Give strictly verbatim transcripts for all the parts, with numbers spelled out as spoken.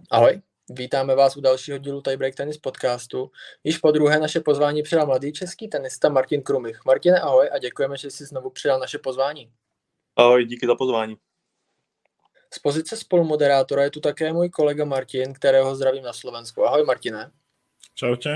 Ahoj, vítáme vás u dalšího dílu Tiebreak Tennis podcastu. Již po druhé naše pozvání přijal mladý český tenista Martin Krumich. Martine, ahoj a děkujeme, že jsi znovu přijal naše pozvání. Ahoj, díky za pozvání. Z pozice spolumoderátora je tu také můj kolega Martin, kterého zdravím na Slovensku. Ahoj Martine. Čau tě.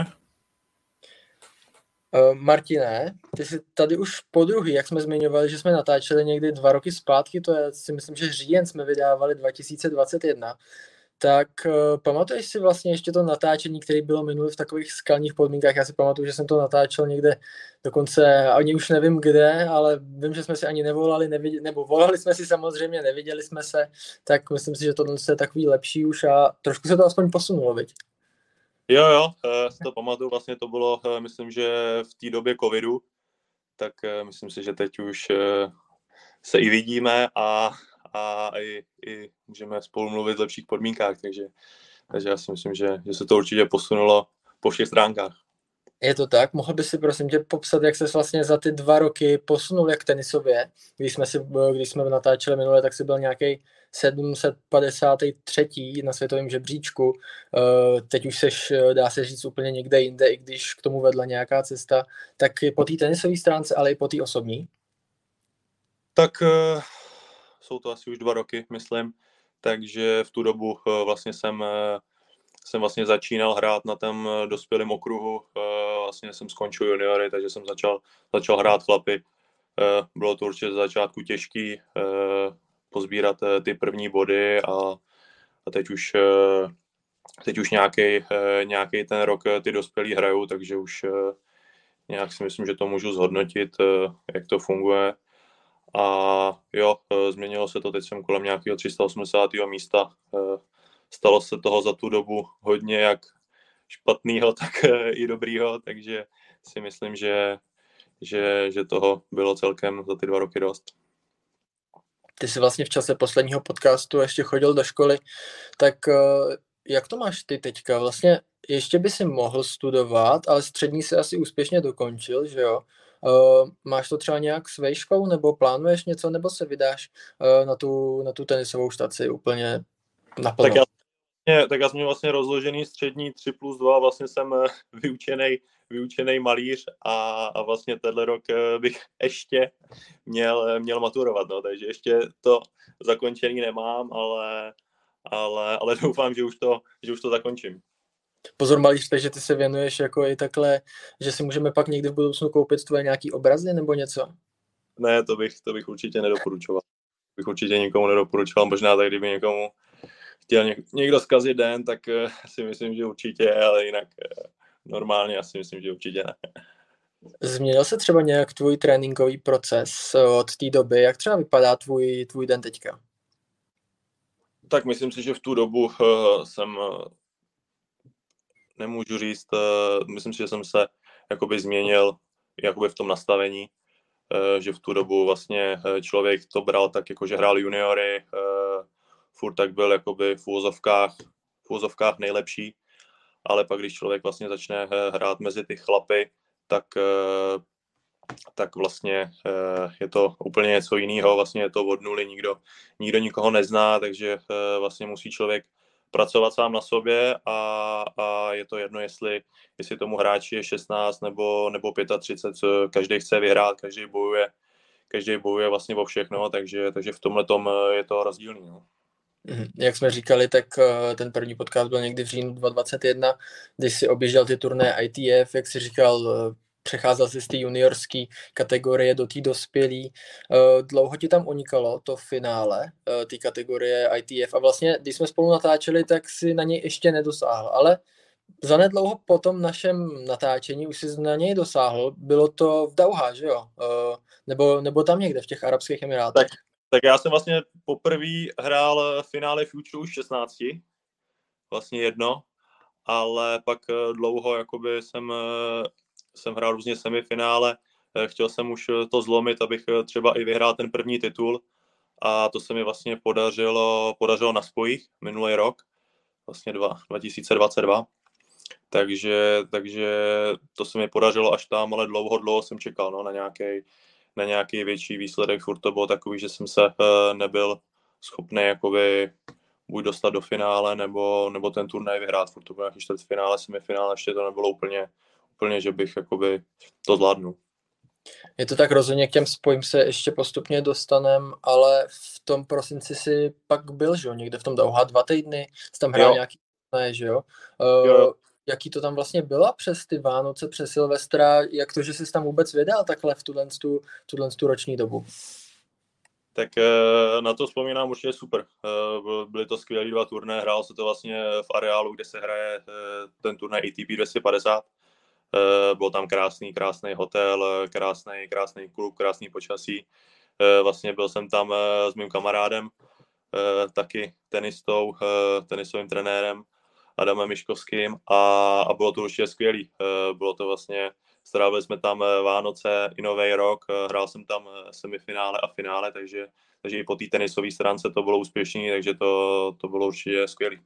Uh, Martine, ty jsi tady už po druhý, jak jsme zmiňovali, že jsme natáčeli někdy dva roky zpátky, to je, si myslím, že říjen jsme vydávali dva tisíce dvacet jedna. Tak uh, pamatuješ si vlastně ještě to natáčení, které bylo minule v takových skalních podmínkách? Já si pamatuju, že jsem to natáčel někde dokonce, ani už nevím kde, ale vím, že jsme si ani nevolali, neviděli, nebo volali jsme si samozřejmě, neviděli jsme se, tak myslím si, že tohle je takový lepší už a trošku se to aspoň posunulo, viď? Jo, jo, si to pamatuju, vlastně to bylo, myslím, že v té době covidu, tak myslím si, že teď už se i vidíme a a i, i můžeme spolu mluvit v lepších podmínkách, takže, takže já si myslím, že, že se to určitě posunulo po všech stránkách. Je to tak? Mohl by si prosím tě popsat, jak ses vlastně za ty dva roky posunul jak tenisově? Když jsme, si, když jsme natáčeli minule, tak si byl nějaký sedm set padesát tři na světovém žebříčku. Teď už seš, dá se říct, úplně někde jinde, i když k tomu vedla nějaká cesta. Tak po té tenisové stránce, ale i po té osobní? Tak jsou to asi už dva roky, myslím, takže v tu dobu vlastně jsem, jsem vlastně začínal hrát na tom dospělém okruhu, vlastně jsem skončil juniory, takže jsem začal, začal hrát chlapy. Bylo to určitě z začátku těžký pozbírat ty první body a, a teď už, teď už nějaký, nějaký ten rok ty dospělí hrajou, takže už nějak si myslím, že to můžu zhodnotit, jak to funguje. A jo, změnilo se to, teď jsem kolem nějakého tři sta osmdesátého místa. Stalo se toho za tu dobu hodně, jak špatného, tak i dobrýho, takže si myslím, že, že, že toho bylo celkem za ty dva roky dost. Ty jsi vlastně v čase posledního podcastu ještě chodil do školy, tak jak to máš ty teďka? Vlastně ještě by si mohl studovat, ale střední si asi úspěšně dokončil, že jo? Uh, máš to třeba nějak s vejškou, nebo plánuješ něco, nebo se vydáš uh, na, tu, na tu tenisovou štaci úplně naplno? Tak já, tak já jsem měl vlastně rozložený střední tři plus dva, vlastně jsem vyučený, vyučený malíř a, a vlastně tenhle rok bych ještě měl, měl maturovat, no, takže ještě to zakončený nemám, ale, ale, ale doufám, že už to, že už to zakončím. Pozor malíř, takže ty se věnuješ jako i takhle, že si můžeme pak někdy v budoucnu koupit tvoje nějaký obrazy nebo něco? Ne, to bych, to bych určitě nedoporučoval. To bych určitě nikomu nedoporučoval, možná tak, kdyby někomu chtěl někdo zkazit den, tak si myslím, že určitě, ale jinak normálně já si myslím, že určitě ne. Změnil se třeba nějak tvůj tréninkový proces od té doby? Jak třeba vypadá tvůj, tvůj den teďka? Tak myslím si, že v tu dobu uh, jsem, uh, nemůžu říct, uh, myslím si, že jsem se jakoby změnil jakoby v tom nastavení, uh, že v tu dobu vlastně člověk to bral tak, jako že hrál juniory, uh, furt tak byl jakoby v úvozovkách, v úvozovkách nejlepší, ale pak když člověk vlastně začne hrát mezi ty chlapy, tak, uh, tak vlastně uh, je to úplně něco jiného, vlastně je to od nuly, nikdo, nikdo nikoho nezná, takže uh, vlastně musí člověk pracovat sám na sobě a, a je to jedno, jestli, jestli tomu hráči je šestnáct nebo, nebo třicet pět, každý chce vyhrát, každý bojuje, každý bojuje vlastně o všechno, takže, takže v tomhle tom je to rozdílný. No. Jak jsme říkali, tak ten první podcast byl někdy v říjnu dva tisíce dvacet jedna, když si objížděl ty turné I T F, jak si říkal, přecházel si z té juniorské kategorie do té dospělý. Dlouho ti tam unikalo to finále, té kategorie I T F a vlastně, když jsme spolu natáčeli, tak si na něj ještě nedosáhl, ale zanedlouho po tom našem natáčení už si na něj dosáhl, bylo to v Dauhá, že jo? Nebo, nebo tam někde v těch Arabských Emirátech. Tak. Tak já jsem vlastně poprvé hrál finále Future už šestnáct, vlastně jedno, ale pak dlouho jakoby jsem, jsem hrál různě semifinále, chtěl jsem už to zlomit, abych třeba i vyhrál ten první titul a to se mi vlastně podařilo, podařilo na spojích minulý rok, vlastně dva tisíce dvacet dva, takže, takže to se mi podařilo až tam, ale dlouho, dlouho jsem čekal no, na nějaký na nějaký větší výsledek, furt to bylo takový, že jsem se uh, nebyl schopný jakoby buď dostat do finále, nebo, nebo ten turnaj vyhrát. Furt to bylo nějaký čtvrtfinále, semifinále, ještě to nebylo úplně, úplně že bych jakoby to zvládnul. Je to tak, rozhodně k těm spojím se ještě postupně dostanem, ale v tom prosinci si pak byl, že jo, někde v tom Dauha dva týdny, jsi tam hrál Jo. nějaký, ne, že jo? Jo, jo. Uh, jaký to tam vlastně bylo přes ty Vánoce, přes Silvestra, jak to, že jsi tam vůbec vydal takhle v tuhle tu, tuhle tu roční dobu? Tak na to vzpomínám určitě super. Byly to skvělý dva turné, hrál se to vlastně v areálu, kde se hraje ten turnaj A T P dvě stě padesát. Byl tam krásný, krásný hotel, krásný, krásný klub, krásný počasí. Vlastně byl jsem tam s mým kamarádem, taky tenistou, tenisovým trenérem Adamem Miškovským a, a bylo to určitě skvělý. Bylo to vlastně, strávili jsme tam Vánoce i Nový rok, hrál jsem tam semifinále a finále, takže, takže i po té tenisové stránce to bylo úspěšný, takže to, to bylo určitě skvělý.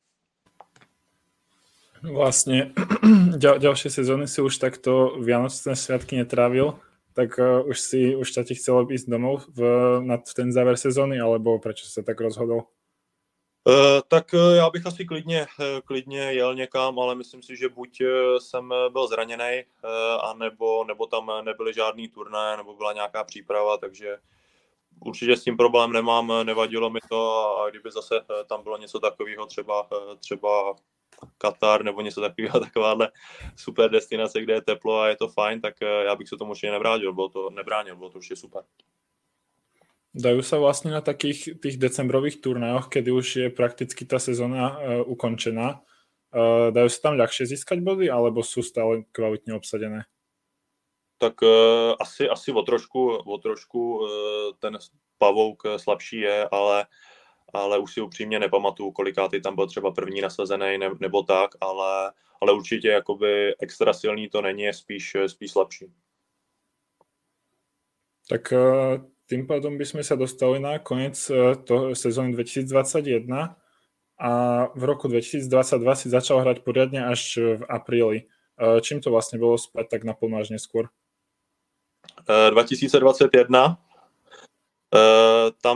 Vlastne ďal, ďalšie sezóny si už takto Vianočné sviatky netrávil, tak uh, už si už ťa ti chcelo ísť domov v, na v ten záver sezóny, alebo prečo si sa tak rozhodol? Uh, tak uh, já bych asi klidně, uh, klidně jel někam, ale myslím si, že buď uh, jsem byl zraněný, uh, anebo, nebo tam nebyly žádný turné, nebo byla nějaká příprava, takže určitě s tím problém nemám, nevadilo mi to a, a kdyby zase uh, tam bylo něco takového, třeba, uh, třeba Katar nebo něco takového, takováhle super destinace, kde je teplo a je to fajn, tak uh, já bych se tomu určitě nebránil, bylo to, nebránil, bylo to určitě super. Dajú sa vlastne na takých tých decembrových turnajoch, kedy už je prakticky tá sezóna uh, ukončená, uh, dajú sa tam ľahšie získať body, alebo sú stále kvalitne obsadené? Tak uh, asi, asi o trošku, o trošku uh, ten pavouk slabší je, ale, ale už si upřímně nepamatuju, kolikátý tam byl třeba první nasazený ne, nebo tak, ale, ale určitě jakoby extra silný to není, je spíš, spíš slabší. Tak uh, tým pádom by sme sa dostali na koniec toho sezóny dvetisícdvadsaťjeden a v roku dvetisícdvadsaťdva si začal hrať poriadne až v apríli. Čím to vlastne bolo spať tak naplno až neskôr? dva tisíce dvacet jedna tam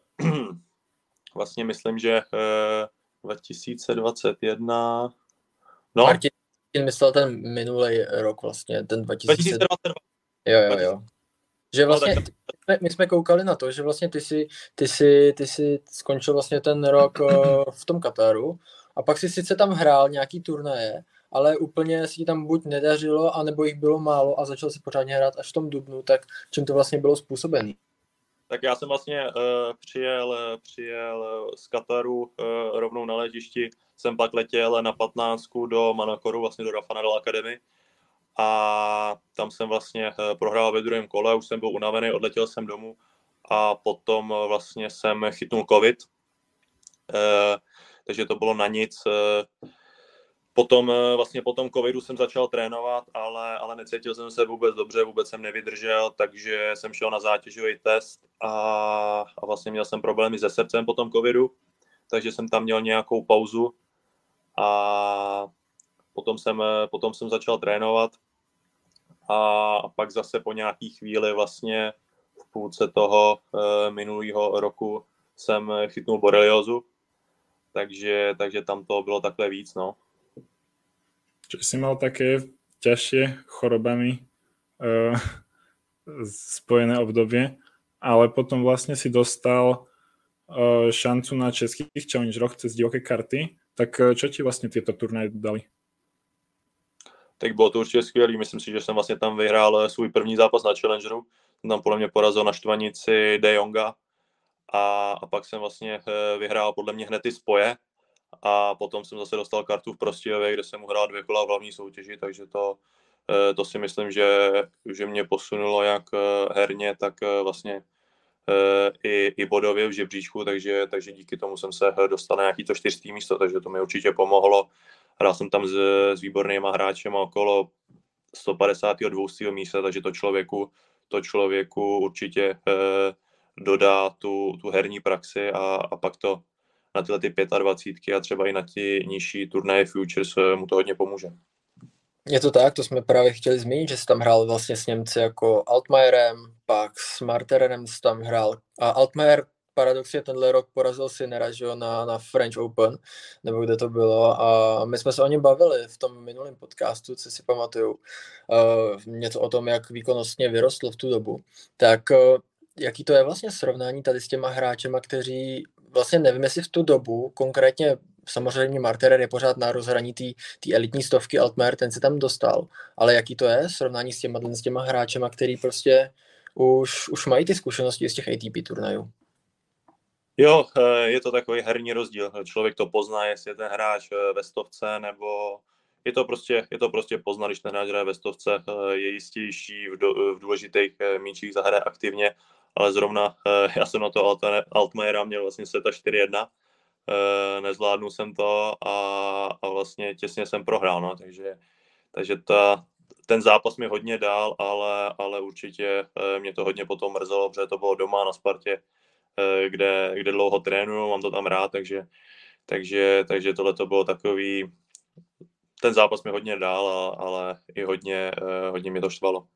vlastně myslím, že dva tisíce dvacet jedna no. Martin myslel ten minulý rok vlastně, ten dva tisíce dvacet dva. Jo, jo, jo. Že vlastně my, my jsme koukali na to, že vlastně ty si, ty si, ty si skončil vlastně ten rok v tom Kataru a pak si sice tam hrál nějaký turnaje, ale úplně si tam buď nedařilo, anebo jich bylo málo a začal si pořádně hrát až v tom dubnu, tak čím to vlastně bylo způsobený? Tak já jsem vlastně uh, přijel, přijel z Kataru uh, rovnou na letišti, jsem pak letěl na patnáctku do Manakoru, vlastně do Rafa Nadal Academy. A tam jsem vlastně prohrál ve druhém kole, už jsem byl unavený, odletěl jsem domů a potom vlastně jsem chytnul covid, e, takže to bylo na nic. E, potom vlastně po tom covidu jsem začal trénovat, ale, ale necítil jsem se vůbec dobře, vůbec jsem nevydržel, takže jsem šel na zátěžový test a, a vlastně měl jsem problémy se srdcem po tom covidu, takže jsem tam měl nějakou pauzu a potom jsem, potom jsem začal trénovat. A pak zase po nějaký chvíli vlastně v půlce toho e, minulého roku jsem chytnul boreliozu, takže, takže tam to bylo takhle víc, no. Čiže si mal také ťažšie chorobami e, spojené obdobie, ale potom vlastne si dostal e, šancu na českých challengeroch cez divoké karty, tak čo ti vlastne tieto turnaje dali? Tak bylo to určitě skvělý. Myslím si, že jsem vlastně tam vyhrál svůj první zápas na Challengeru. Jsem tam podle mě porazil na štvanici De Jonga a, a pak jsem vlastně vyhrál podle mě hned ty spoje a potom jsem zase dostal kartu v Prostějově, kde jsem hrál dvě kola v hlavní soutěži, takže to, to si myslím, že, že mě posunulo jak herně, tak vlastně i, i bodově v žebříčku, takže, takže díky tomu jsem se dostal na nějaký to čtyřstý místo, takže to mi určitě pomohlo. Hrál jsem tam s, s výbornýma hráčema okolo sto padesátého dvoustého místa, takže to člověku, to člověku určitě eh, dodá tu, tu herní praxi a, a pak to na tyhle ty dvacítky a třeba i na ty nižší turnaje Futures mu to hodně pomůže. Je to tak, to jsme právě chtěli zmínit, že jsi tam hrál vlastně s Němci jako Altmajerem, pak s Marterenem jsi tam hrál. A Altmajer paradoxně tenhle rok porazil Sinnera, že jo, na, na French Open, nebo kde to bylo, a my jsme se o něm bavili v tom minulém podcastu, co si pamatuju, uh, něco o tom, jak výkonnostně vyrostl v tu dobu. Tak uh, jaký to je vlastně srovnání tady s těma hráčema, kteří vlastně nevím, jestli v tu dobu, konkrétně samozřejmě Marterer je pořád na rozhraní té elitní stovky, Altmaier, ten se tam dostal, ale jaký to je srovnání s těma, s těma hráčema, který prostě už, už mají ty zkušenosti z těch A T P turnajů? Jo, je to takový herní rozdíl. Člověk to pozná, jestli je ten hráč ve stovce, nebo je to prostě, je to prostě poznat, když ten hráč hraje ve stovce, je jistější v, do, v důležitých míčích, zahraje aktivně, ale zrovna já jsem na to Altmaiera měl vlastně seta čtyři jedna, nezvládnul jsem to a, a vlastně těsně jsem prohrál, no, takže, takže ta, ten zápas mi hodně dal, ale, ale určitě mě to hodně potom mrzelo, protože to bylo doma na Spartě, kde, kde dlouho trénuju, mám to tam rád, takže, takže, takže tohle to bylo takový, ten zápas mi hodně dal, ale i hodně, hodně mi to štvalo.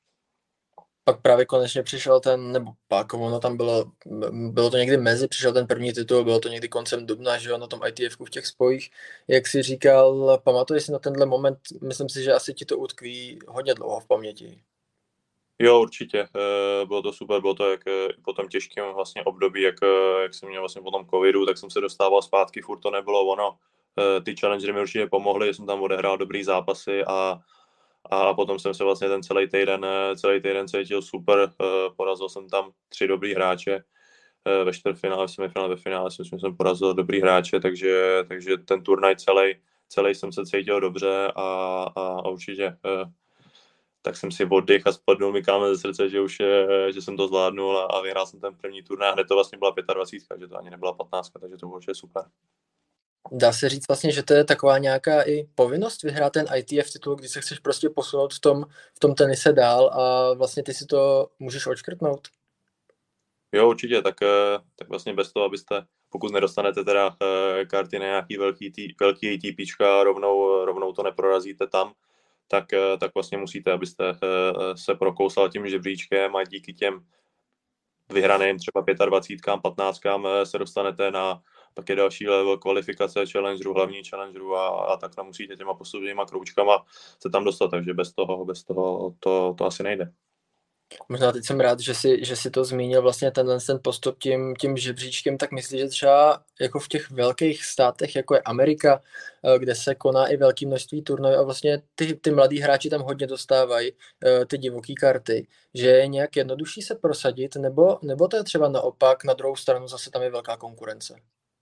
Pak právě konečně přišel ten, nebo pak, ono tam bylo, bylo to někdy mezi, přišel ten první titul, bylo to někdy koncem dubna, že jo, na tom I T F ku v těch spojích, jak si říkal, pamatuješ si na tenhle moment, myslím si, že asi ti to utkví hodně dlouho v paměti. Jo, určitě, bylo to super, bylo to jak po tom těžkém vlastně období, jak, jak jsem měl vlastně po tom covidu, tak jsem se dostával zpátky, furt to nebylo ono, ty challengery mi určitě pomohly, jsem tam odehrál dobrý zápasy a A potom jsem se vlastně ten celý týden, celý týden cítil super, porazil jsem tam tři dobrý hráče, ve čtvrtfinále, v semifinále, ve finále jsem, jsem porazil dobrý hráče, takže, takže ten turnaj celý, celý jsem se cítil dobře a, a, a určitě tak jsem si oddych a spadnul mi kámen ze srdce, že už je, že jsem to zvládnul a, a vyhrál jsem ten první turnaj, hned to vlastně byla dvacet pět, že to ani nebyla patnáct, takže to bylo super. Dá se říct vlastně, že to je taková nějaká i povinnost vyhrát ten I T F titul, když se chceš prostě posunout v tom, v tom tenise dál a vlastně ty si to můžeš odškrtnout? Jo, určitě, tak, tak vlastně bez toho, abyste, pokud nedostanete teda karty na nějaký velký, tý, velký ATPčka, rovnou, rovnou to neprorazíte tam, tak, tak vlastně musíte, abyste se prokousal tím žebříčkem a díky těm vyhraným třeba dvacet pět, patnáct se dostanete na, pak je další level kvalifikace challengerů, hlavní challengerů a, a takhle musíte těma postupnýma kroučkama se tam dostat, takže bez toho, bez toho to, to asi nejde. Možná teď jsem rád, že si, že si to zmínil vlastně tenhle ten postup tím, tím žebříčkem, tak myslíš, že třeba jako v těch velkých státech, jako je Amerika, kde se koná i velké množství turnajů a vlastně ty, ty mladí hráči tam hodně dostávají ty divoké karty, že je nějak jednodušší se prosadit, nebo, nebo to je třeba naopak, na druhou stranu zase tam je velká konkurence?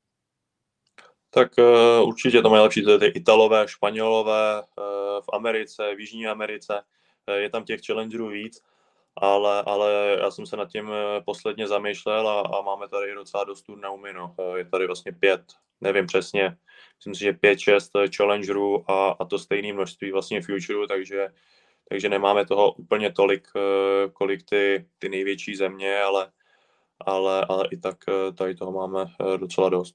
Tak uh, určitě to mají lepší, to je ty Italové, Španělové, uh, v Americe, v Jižní Americe, uh, je tam těch challengerů víc. Ale, ale já jsem se nad tím posledně zamýšlel a, a máme tady docela dost turnajů. No. Je tady vlastně pět, nevím přesně, myslím si, že pět, šest challengerů a, a to stejné množství vlastně futurů, takže, takže nemáme toho úplně tolik, kolik ty, ty největší země, ale, ale, ale i tak tady toho máme docela dost.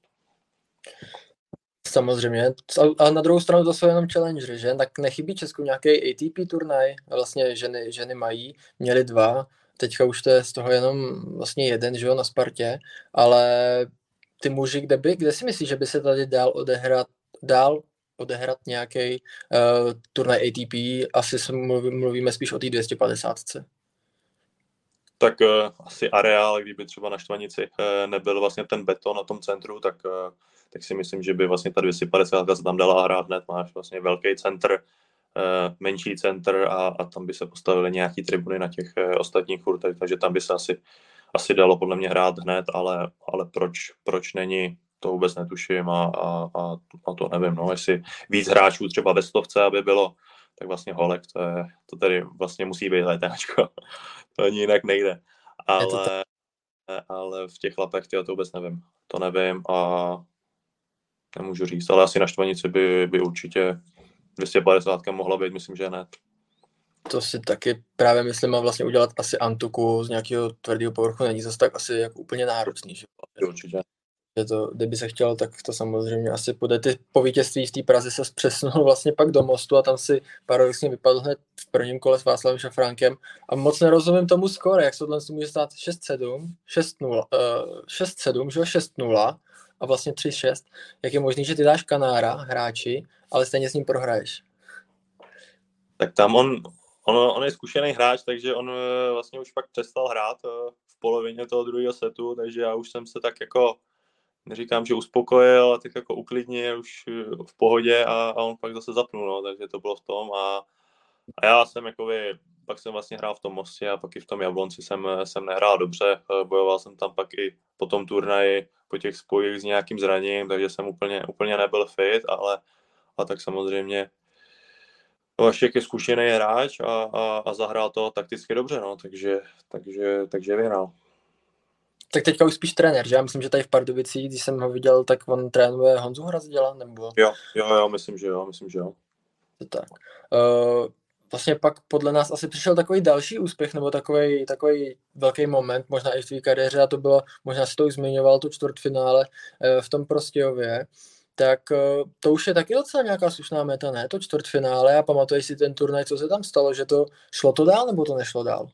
Samozřejmě, ale na druhou stranu to jsou jenom challengery, že? Tak nechybí Česku nějaký A T P turnaj, vlastně ženy, ženy mají, měly dva, teďka už to je z toho jenom vlastně jeden, že jo, na Spartě, ale ty muži, kde by, kde si myslíš, že by se tady dál odehrát, dál odehrát nějaký uh, turnaj A T P, asi se mluví, mluvíme spíš o té dvě stě padesát. Tak uh, asi areál, kdyby třeba na Štvanici uh, nebyl vlastně ten beton na tom centru, tak uh, tak si myslím, že by vlastně ta dvě stě padesát se tam dala hrát hned. Máš vlastně velký centr, menší centr a, a tam by se postavily nějaký tribuny na těch ostatních furtech, takže tam by se asi, asi dalo podle mě hrát hned, ale, ale proč, proč není, to vůbec netuším a, a, a, a to nevím. No, jestli víc hráčů třeba ve stovce, aby bylo, tak vlastně holek, to, je, to tady vlastně musí být letáčko. To ani jinak nejde. Ale, ale v těch chlapech to vůbec nevím. To nevím a nemůžu říct, ale asi na Štvanici by, by určitě dvě stě padesát mohla být, myslím, že ne. To si taky právě myslím a vlastně udělat asi antuku z nějakého tvrdého povrchu není zase tak asi jako úplně náročný. Že? Určitě. že to, kdyby se chtělo, tak to samozřejmě asi půjde. Ty po vítězství v té Praze se přesunul vlastně pak do Mostu a tam si paradoxně vypadl hned v prvním kole s Václavem Šafránkem a moc nerozumím tomu skóre, jak se tohle může stát šest sedm, šest nula, uh, šest sedm, že jo, šest nula a vlastně tři šest. Jak je možný, že ty dáš Kanára hráči, ale stejně s ním prohraješ? Tak tam on, on, on je zkušený hráč, takže on vlastně už pak přestal hrát v polovině toho druhého setu, takže já už jsem se tak jako, neříkám, že uspokojil, ale tak jako uklidnil, už v pohodě a, a on pak zase zapnul, no, takže to bylo v tom a, a já jsem jakoby, pak jsem vlastně hrál v tom Mostě a pak i v tom Jablonci jsem, jsem nehrál dobře, bojoval jsem tam pak i po tom turnaji, po těch spojích s nějakým zraněním, takže jsem úplně, úplně nebyl fit, ale a tak samozřejmě Vašek je zkušený hráč a, a, a zahrál to takticky dobře, no, takže, takže, takže vyhrál. Tak teďka už spíš trenér, že? Já myslím, že tady v Pardubicích, když jsem ho viděl, tak on trénuje Honzu Hrazděla, nebo? Jo, jo, jo, myslím, že jo, myslím, že jo. To tak. Uh, vlastně pak podle nás asi přišel takový další úspěch, nebo takový, takový velký moment, možná i v tvý kariéře, a to bylo, možná si to už zmiňoval, to čtvrtfinále uh, v tom Prostějově, tak uh, to už je taky docela nějaká slušná meta, ne? To čtvrtfinále, a pamatuješ si ten turnaj, co se tam stalo, že to šlo to dál, nebo to nešlo dál?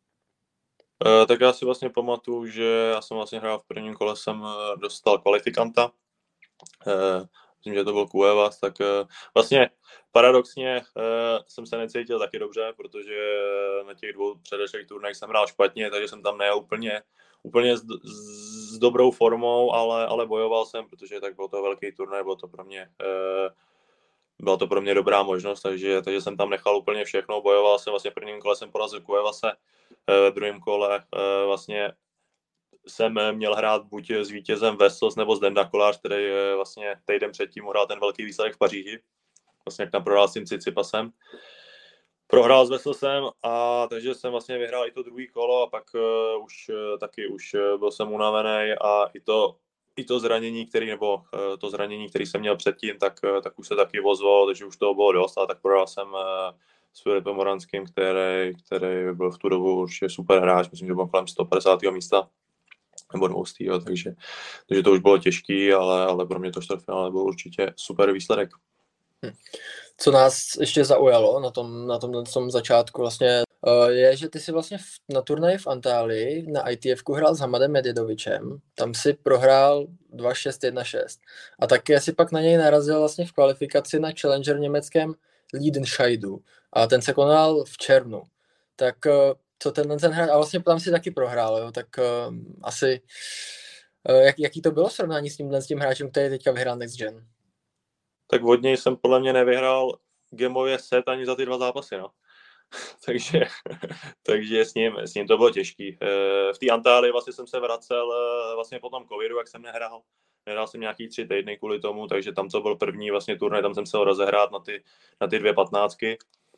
Uh, tak já si vlastně pamatuju, že já jsem vlastně hrál v prvním kole, jsem dostal kvalifikanta, uh, myslím, že to byl Kuevas, tak uh, vlastně paradoxně uh, jsem se necítil taky dobře, protože na těch dvou předešlých turnajích jsem hrál špatně, takže jsem tam nejel úplně, úplně s, s dobrou formou, ale, ale bojoval jsem, protože tak byl to velký turnaj, bylo to pro mě, uh, byla to pro mě dobrá možnost, takže, takže jsem tam nechal úplně všechno, bojoval jsem, vlastně v prvním kole jsem porazil Kuevase, v druhém kole vlastně jsem měl hrát buď s vítězem Vesels nebo s Denda Kolář, který vlastně týden předtím hrál ten velký výsledek v Paříži, vlastně jak tam prohrál s tím Cicipasem. Prohrál s Veselsem a takže jsem vlastně vyhrál i to druhý kolo a pak uh, už uh, taky už uh, byl jsem unavený a i to, i to zranění, který, nebo uh, to zranění, který jsem měl předtím, tak, uh, tak už se taky vozvalo, takže už toho bylo dost a tak prohrál jsem uh, s Filipem Moranským, který, který byl v tu dobu určitě super hráč, myslím, že byl kolem sto padesátého místa nebo dvoustého, takže, takže to už bylo těžký, ale, ale pro mě to čtvrtfinále byl určitě super výsledek. Hm. Co nás ještě zaujalo na tom, na tom, na tom začátku vlastně, je, že ty si vlastně na turnaji v Antálii na I T F ku hrál s Hamadem Medjedovičem, tam si prohrál dva šest jedna šest a také si pak na něj narazil vlastně v kvalifikaci na Challenger německém Liedenscheidu a ten se konal v červnu. Tak co ten ten hráč, a vlastně tam si taky prohrál, jo? Tak uh, asi uh, jak, jaký to bylo srovnání s tímhle s tím hráčem, který teďka vyhrál Next Gen? Tak od něj jsem podle mě nevyhrál gameově set ani za ty dva zápasy, no. takže, takže s ním, s ním to bylo těžký. V té Antálii vlastně jsem se vracel vlastně po tom covidu, jak jsem nehrál. Nehrál jsem nějaký tři týdny kvůli tomu, takže tam, co byl první vlastně turnaj, tam jsem se ho rozehrát na ty, na ty dvě patnáctky.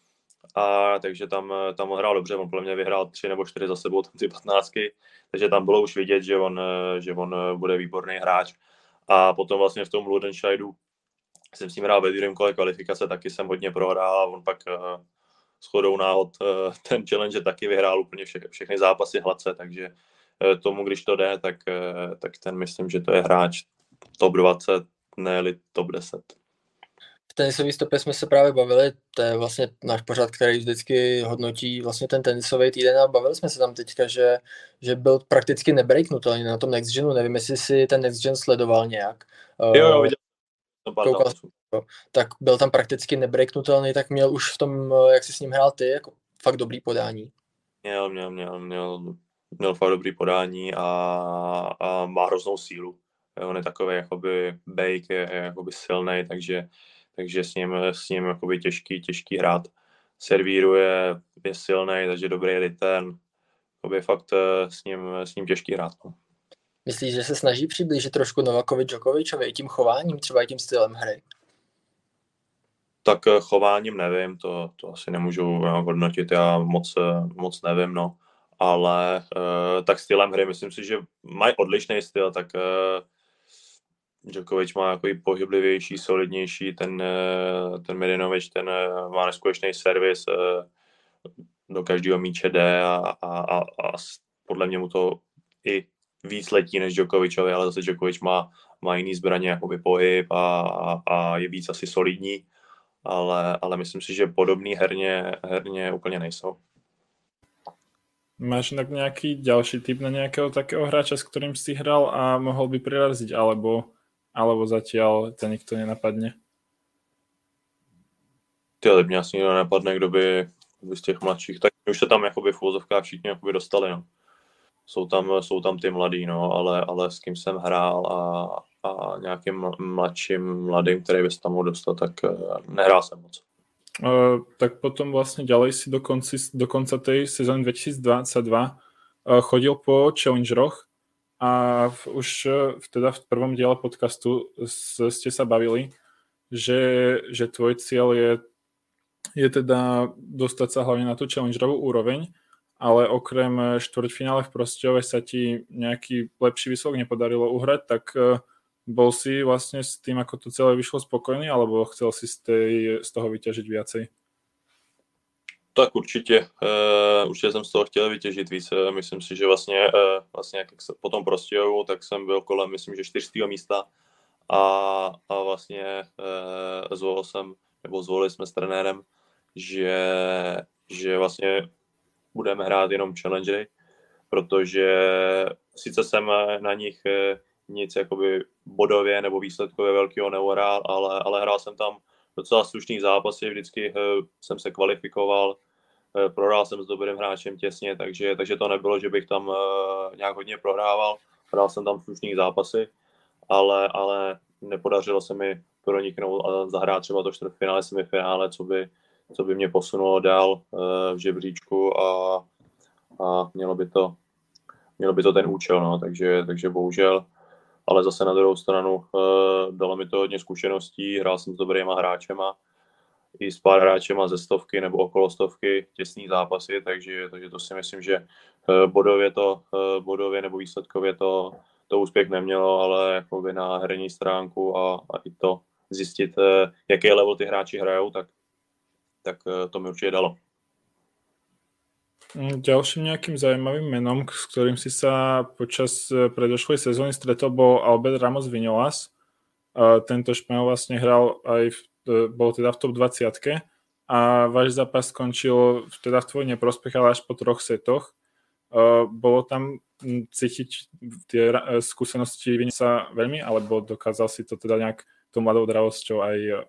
A takže tam, tam on hrál dobře, on podle mě vyhrál tři nebo čtyři za sebou tam ty patnáctky, takže tam bylo už vidět, že on, že on bude výborný hráč. A potom vlastně v tom Ludenscheidu jsem s ním hrál ve druhém kole kvalifikace, taky jsem hodně prohrál a on pak uh, shodou náhod uh, ten challenge taky vyhrál úplně vše, všechny zápasy hladce, takže uh, tomu, když to jde, tak, uh, tak ten myslím, že to je hráč top dvacet, ne-li top deset. V tenisové stopě jsme se právě bavili, to je vlastně náš pořad, který vždycky hodnotí vlastně ten tenisový týden a bavili jsme se tam teďka, že, že byl prakticky nebreaknutelný na tom Next Genu, nevím, jestli si ten Next Gen sledoval nějak. Jo, jo, viděl. Koukal, tak byl tam prakticky nebreaknutelný, tak měl už v tom, jak jsi s ním hrál ty, jako fakt dobrý podání. Měl, měl, měl, měl, měl fakt dobrý podání a, a má hroznou sílu. On je takový jakoby bejk, je, je jakoby silnej, takže, takže s ním, s ním jakoby těžký, těžký hrát. Servíruje, je silnej, takže dobrý return. Jakoby fakt s ním, s ním těžký hrát. No. Myslíš, že se snaží přiblížit trošku Novakovi Djokovičovi i tím chováním, třeba i tím stylem hry? Tak chováním nevím, to, to asi nemůžu hodnotit, já moc, moc nevím, no. Ale uh, tak stylem hry, myslím si, že mají odlišný styl, tak uh, Djokovic má jako pohyblivější, solidnější, ten, uh, ten Medinovič, ten uh, má neskutečný servis, uh, do každého míče jde a, a, a, a podle mě mu to i víc letí než Djokovičovi, ale zase Djokovič má, má jiný zbraně, jakoby pohyb a, a, a je víc asi solidní, ale, ale myslím si, že podobný herně, herně úplně nejsou. Máš tak nejaký ďalší typ na nejakého takého hráča, s ktorým si hral a mohol by priraziť, alebo, alebo zatiaľ to nikto nenapadne? Ty, ale mě asi nikdo nenapadne, kdo by, by z těch mladších, tak už se tam jakoby v úvozovkách všichni jakoby dostali, no. Jsou tam, jsou tam ty mladý, no, ale, ale s kým jsem hrál a, a nějakým mladším mladým, který by se tam mohl dostat, tak nehrál jsem moc. Uh, tak potom vlastne ďalej si do, konci, do konca tej sezóny dvetisícdvadsaťdva uh, chodil po challengeroch a v, už uh, teda v prvom diele podcastu s, ste sa bavili, že, že tvoj cieľ je, je teda dostať sa hlavne na tú challengerovú úroveň, ale okrem štvrťfinále v Prostějove sa ti nejaký lepší výsledok nepodarilo uhrať, tak uh, bol si vlastne s tým, ako to celé vyšlo spokojný, alebo chcel si z, tej, z toho vyťažiť viacej? Tak určitě, uh, určitě jsem z toho chtěl vytěžit víc. Myslím si, že vlastně, uh, vlastně jak se potom Prostějovu, tak jsem byl kolem, myslím, že čtyřstého místa a, a vlastně uh, zvolil jsem, nebo zvolili jsme s trenérem, že, že vlastně budeme hrát jenom challengery, protože sice jsem na nich nic jakoby bodově nebo výsledkově velkého neohrál, ale, ale hrál jsem tam docela slušný zápasy, vždycky jsem se kvalifikoval, prohrál jsem s dobrým hráčem těsně, takže, takže to nebylo, že bych tam nějak hodně prohrával, hrál jsem tam slušný zápasy, ale, ale nepodařilo se mi proniknout a zahrát třeba to čtvrtfinále, semifinále, co by, co by mě posunulo dál v žebříčku a, a mělo by to, mělo by to ten účel, no, takže, takže bohužel. Ale zase na druhou stranu uh, dalo mi to hodně zkušeností, hrál jsem s dobrýma hráčema, i s pár hráčema ze stovky nebo okolo stovky, těsný zápasy, takže, takže to si myslím, že uh, bodově, to, uh, bodově nebo výsledkově to, to úspěch nemělo, ale jakoby na herní stránku a, a i to zjistit, uh, jaký level ty hráči hrajou, tak, tak uh, to mi určitě dalo. Ďalším nejakým zaujímavým menom, s ktorým si sa počas predošlej sezóny stretol, bol Albert Ramos Vinolas. Tento Španiel vlastne hral aj, v, bol teda v top dvadsiatke a váš zápas skončil teda v tvoj neprospech, ale až po troch setoch. Bolo tam cítiť tie skúsenosti Vinolasa veľmi, alebo dokázal si to teda nejak tou mladou dravosťou aj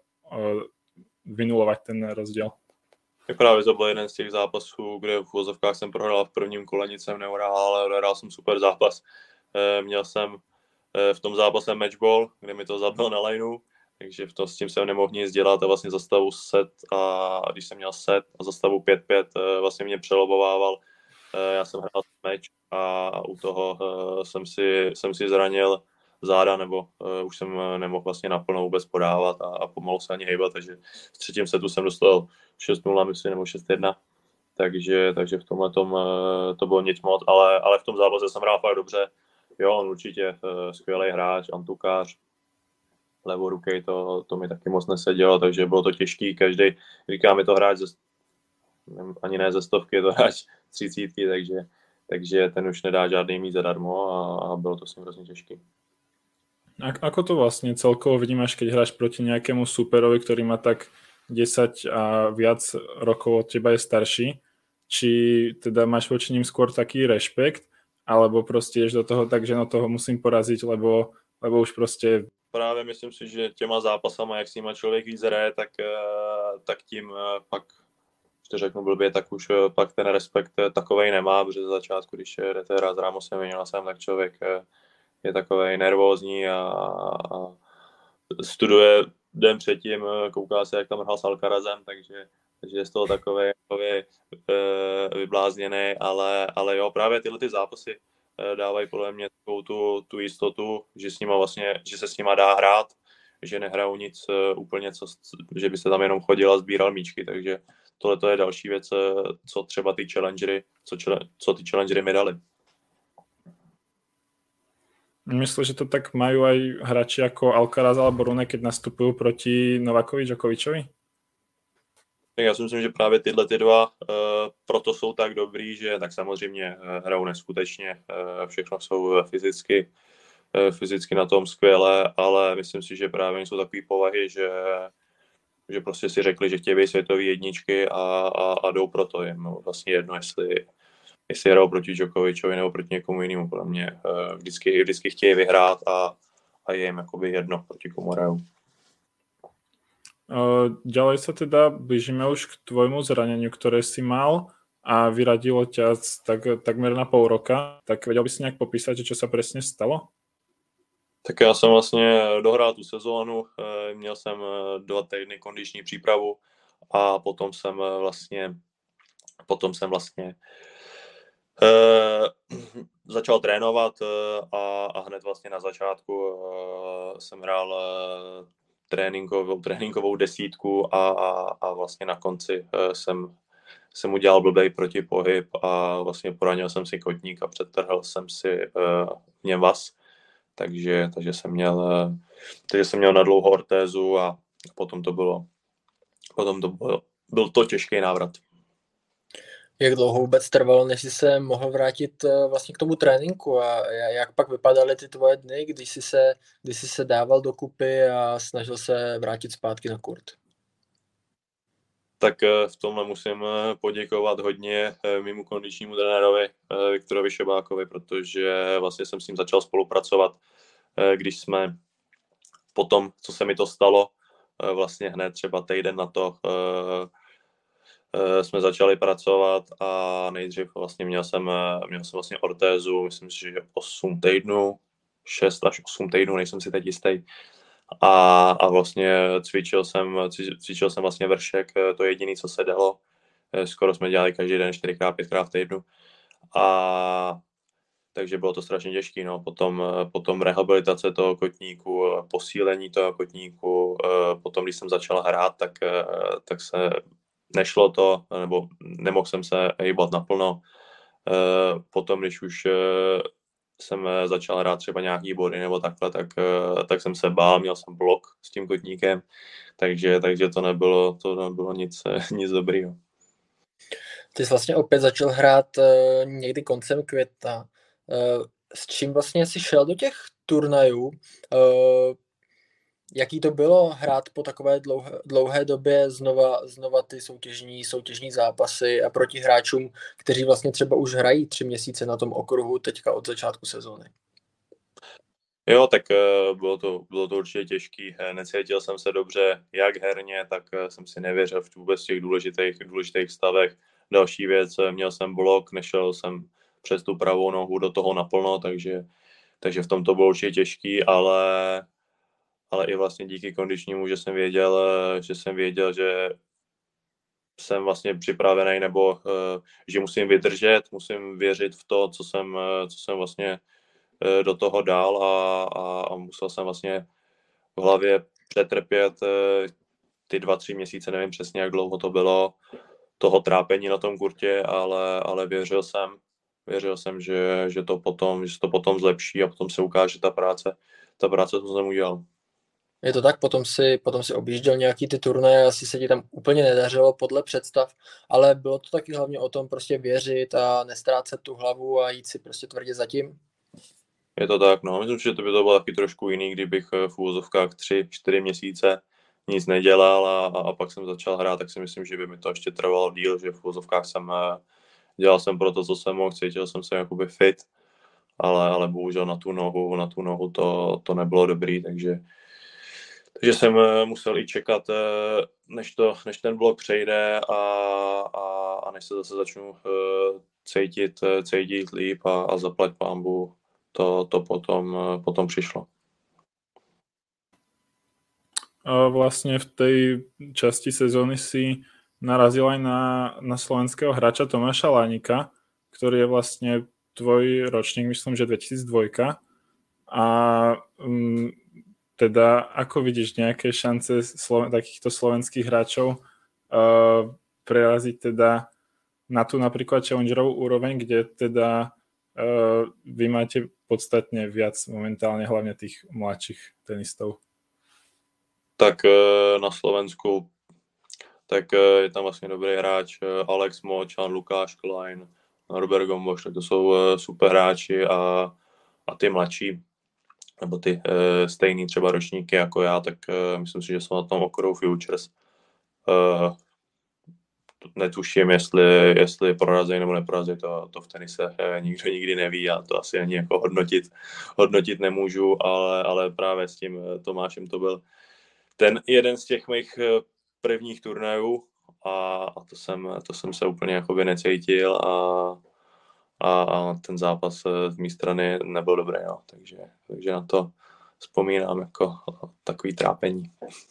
vynulovať ten rozdiel? Právě to byl jeden z těch zápasů, kde v úvozovkách jsem prohrál v prvním kole, nic jsem nehrál, ale odehrál jsem super zápas. E, měl jsem e, v tom zápase matchball, kde mi to zabil na lineu, takže v tom, s tím jsem nemohl nic dělat a vlastně za stavu set a když jsem měl set a za stavu pět pět e, vlastně mě přelobovával. E, já jsem hrál match a u toho e, jsem, si, jsem si zranil záda, nebo uh, už jsem nemohl vlastně naplno vůbec podávat a, a pomalu se ani hejbat, takže v třetím setu jsem dostal šest nula, myslím, nebo šest jedna, takže, takže v tomhle tom uh, to bylo nic moc, ale, ale v tom zápase jsem hrál fakt dobře. Jo, on určitě uh, skvělý hráč, antukář, levorukej, to, to mi taky moc nesedělo, takže bylo to těžký, každý, říká mi to hráč ze, ani ne ze stovky, je to hráč třicítky, takže, takže ten už nedá žádný míč zadarmo a, a bylo to s ním hrozně těžký. A ako to vlastne celkovo vnímaš, keď hráš proti nejakému superovi, ktorý má tak desať a viac rokov od teba, je starší? Či teda máš voči ním skôr taký rešpekt, alebo proste ješ do toho tak, že no toho musím poraziť, lebo, lebo už proste... Právě myslím si, že těma zápasama, jak s nima člověk víc hraje, tak, tak tím pak, když to řeknu blbě, tak už pak ten respekt takovej nemá, protože za začátku, když jdete hrát s Ramosem Vinolasem, tak člověk je takovej nervózní a, a studuje den předtím, kouká se, jak tam hrál s Alcarazem, takže, takže je z toho takovej, takovej e, vyblázněný, ale, ale jo, právě tyhle ty zápasy e, dávají podle mě takovou tu, tu jistotu, že, s nima vlastně, že se s nima dá hrát, že nehrajou nic e, úplně, co, že by se tam jenom chodil a sbíral míčky, takže tohle to je další věc, co třeba ty challengery, co, co ty challengery mi dali. Myslím, že to tak majú aj hráči ako Alcaraz alebo Rune, keď nastupujú proti Novakovi Djokovičovi? Tak já si myslím, že právě tyhle ty dva uh, proto jsou tak dobrý, že tak samozřejmě uh, hrajou neskutečně, uh, všechno jsou fyzicky, uh, fyzicky na tom skvěle, ale myslím si, že právě jsou takové povahy, že, že prostě si řekli, že chtějí být světový jedničky a, a, a jdou pro to. Jim vlastně jedno, jestli, jestli hrajou proti Djokovičovi nebo proti někomu jinému. Podle mě uh, vždycky, vždycky chtějí vyhrát a, a je jim jakoby jedno, proti komu hrajou. Uh, ďalej sa teda blížime už k tvojmu zraneniu, ktoré si mal a vyradilo ťa tak, takmer na pol roka. Tak vedel by si nejak popísať, čo sa presne stalo? Tak já jsem vlastně dohrál tu sezónu, měl jsem dva týdny kondiční přípravu a potom jsem vlastně potom jsem vlastně uh, začal trénovat a, a hned vlastně na začátku uh, jsem hrál uh, tréninkovou, tréninkovou desítku a, a, a vlastně na konci uh, jsem, jsem udělal blbej protipohyb a vlastně poranil jsem si kotník a přetrhl jsem si uh, v něm vaz. Takže, takže, jsem měl, takže jsem měl na dlouhou ortézu a potom to bylo, potom to bylo, byl to těžký návrat. Jak dlouho vůbec trvalo, než jsi se mohl vrátit vlastně k tomu tréninku a jak pak vypadaly ty tvoje dny, když jsi se, když jsi se dával dokupy a snažil se vrátit zpátky na kurt? Tak v tomhle musím poděkovat hodně mému kondičnímu trenérovi Viktorovi Šebákovi, protože vlastně jsem s ním začal spolupracovat, když jsme potom, co se mi to stalo, vlastně hned třeba týden na to jsme začali pracovat a nejdřív vlastně měl jsem, měl jsem vlastně ortézu, myslím si, že osm týdnů, šest až osm týdnů, nejsem si teď jistý. A, a vlastně cvičil jsem, cvičil jsem vlastně vršek, to je jediné, co se dalo. Skoro jsme dělali každý den čtyřikrát, pětkrát v týdnu. A takže bylo to strašně těžké. No. Potom, potom rehabilitace toho kotníku, posílení toho kotníku. Potom, když jsem začal hrát, tak, tak se nešlo to, nebo nemohl jsem se hýbat naplno. Potom, když už jsem začal hrát třeba nějaký body nebo takhle, tak, tak jsem se bál, měl jsem blok s tím kotníkem, takže, takže to nebylo, to nebylo nic, nic dobrýho. Ty jsi vlastně opět začal hrát uh, někdy koncem května. Uh, s čím vlastně jsi šel do těch turnajů? Uh, jaký to bylo hrát po takové dlouhé, dlouhé době znova, znova ty soutěžní, soutěžní zápasy a proti hráčům, kteří vlastně třeba už hrají tři měsíce na tom okruhu teďka od začátku sezóny? Jo, tak bylo to, bylo to určitě těžký. Necítil jsem se dobře jak herně, tak jsem si nevěřil v vůbec těch důležitých, důležitých stavech. Další věc, měl jsem blok, nešel jsem přes tu pravou nohu do toho naplno, takže, takže v tom to bylo určitě těžký, ale, ale i vlastně díky kondičnímu, že jsem věděl, že jsem věděl, že jsem vlastně připravený, nebo že musím vydržet, musím věřit v to, co jsem, co jsem vlastně do toho dál a, a, a musel jsem vlastně v hlavě přetrpět ty dva, tři měsíce, nevím přesně, jak dlouho to bylo, toho trápení na tom kurtě, ale, ale věřil jsem, věřil jsem, že, že, to potom, že to potom zlepší a potom se ukáže ta práce, ta práce, co jsem udělal. Je to tak, potom si, potom si objížděl nějaký ty turnaje, asi se ti tam úplně nedařilo podle představ, ale bylo to taky hlavně o tom prostě věřit a nestrácet tu hlavu a jít si prostě tvrdě zatím? Je to tak, no. Myslím, že to by to bylo taky trošku jiný, kdybych v úvozovkách tři, čtyři měsíce nic nedělal a, a pak jsem začal hrát, tak si myslím, že by mi to ještě trvalo díl, že v úvozovkách jsem dělal jsem pro to, co jsem mohl, cítil jsem se jakoby fit, ale, ale bohužel na tu nohu, na tu nohu to, to nebylo dobrý, takže, takže jsem musel i čekat, než, to, než ten blok přejde a, a, a než se zase začnu cítit, cítit líp a, a zaplať pánbu. To, to potom, potom přišlo. Vlastne v tej časti sezóny si narazil aj na, na slovenského hráča Tomáša Lánika, ktorý je vlastne tvoj ročník, myslím, že dvetisícdva. A um, teda ako vidíš nejaké šance Sloven- takýchto slovenských hráčov uh, preraziť teda na tú napríklad challengerovú úroveň, kde teda uh, vy máte podstatne viac momentálne, hlavne tých mladších tenistov? Tak na Slovensku tak je tam vlastně dobrý hráč Alex Močan, Lukáš Klein, Robert Gomboš, tak to jsou super hráči a, a ty mladší, nebo ty uh, stejný třeba ročníky jako já, tak uh, myslím si, že jsou na tom okruhu Futures. Uh, netuším, jestli, jestli porazí nebo neporazí, to, to v tenise uh, nikdo nikdy neví, já to asi ani jako hodnotit, hodnotit nemůžu, ale, ale právě s tím Tomášem to byl ten jeden z těch mých prvních turnajů a, a to, jsem, to jsem se úplně jakoby necítil a, a, a ten zápas z mé strany nebyl dobrý, no. takže, takže na to vzpomínám jako takový trápení.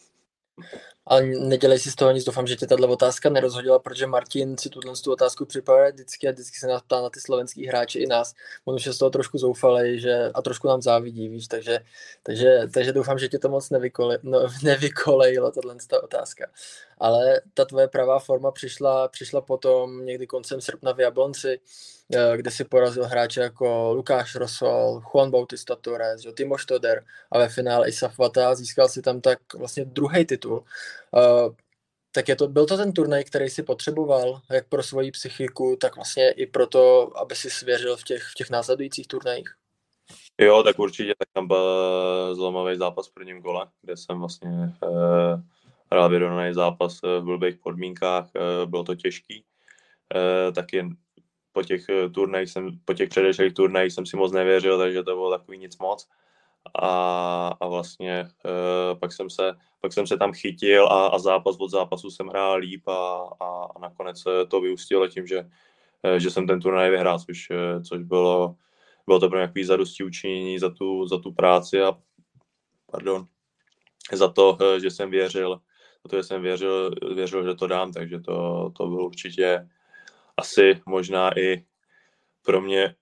Ale nedělej si z toho nic, doufám, že tě tato otázka nerozhodila, protože Martin si tuhle tu otázku připravuje vždycky a vždycky se nás ptá na ty slovenský hráči i nás. On už je z toho trošku zoufalej, že a trošku nám závidí, víš, takže, takže, takže doufám, že tě to moc nevykole, no, nevykolejila tato otázka. Ale ta tvoje pravá forma přišla, přišla potom někdy koncem srpna v Jablonci, kde si porazil hráče jako Lukáš Rosol, Juan Bautista Torres, jo, Timo Stoder a ve finále i Safwata, získal si tam tak vlastně druhý titul. Uh, tak je to, byl to ten turnaj, který si potřeboval, jak pro svoji psychiku, tak vlastně i pro to, aby si svěřil v těch, v těch následujících turnajích? Jo, tak určitě, tak tam byl zlomový zápas v prvním kole, kde jsem vlastně uh, hrál vyrovnaný zápas v blbých podmínkách, uh, bylo to těžký. Uh, taky po těch turnajích jsem, po těch předešlých turnajích jsem si moc nevěřil, takže to bylo takový nic moc. A, a vlastně uh, pak, jsem se, pak jsem se tam chytil a, a zápas od zápasu jsem hrál líp a, a, a nakonec to vyústilo tím, že, že jsem ten turnaj vyhrál, což, což bylo, bylo to pro mě takový zadosti učinění za tu, za tu práci a pardon, za to, že jsem věřil, za to, že jsem věřil, věřil, že to dám, takže to, to bylo určitě asi možná i pro mě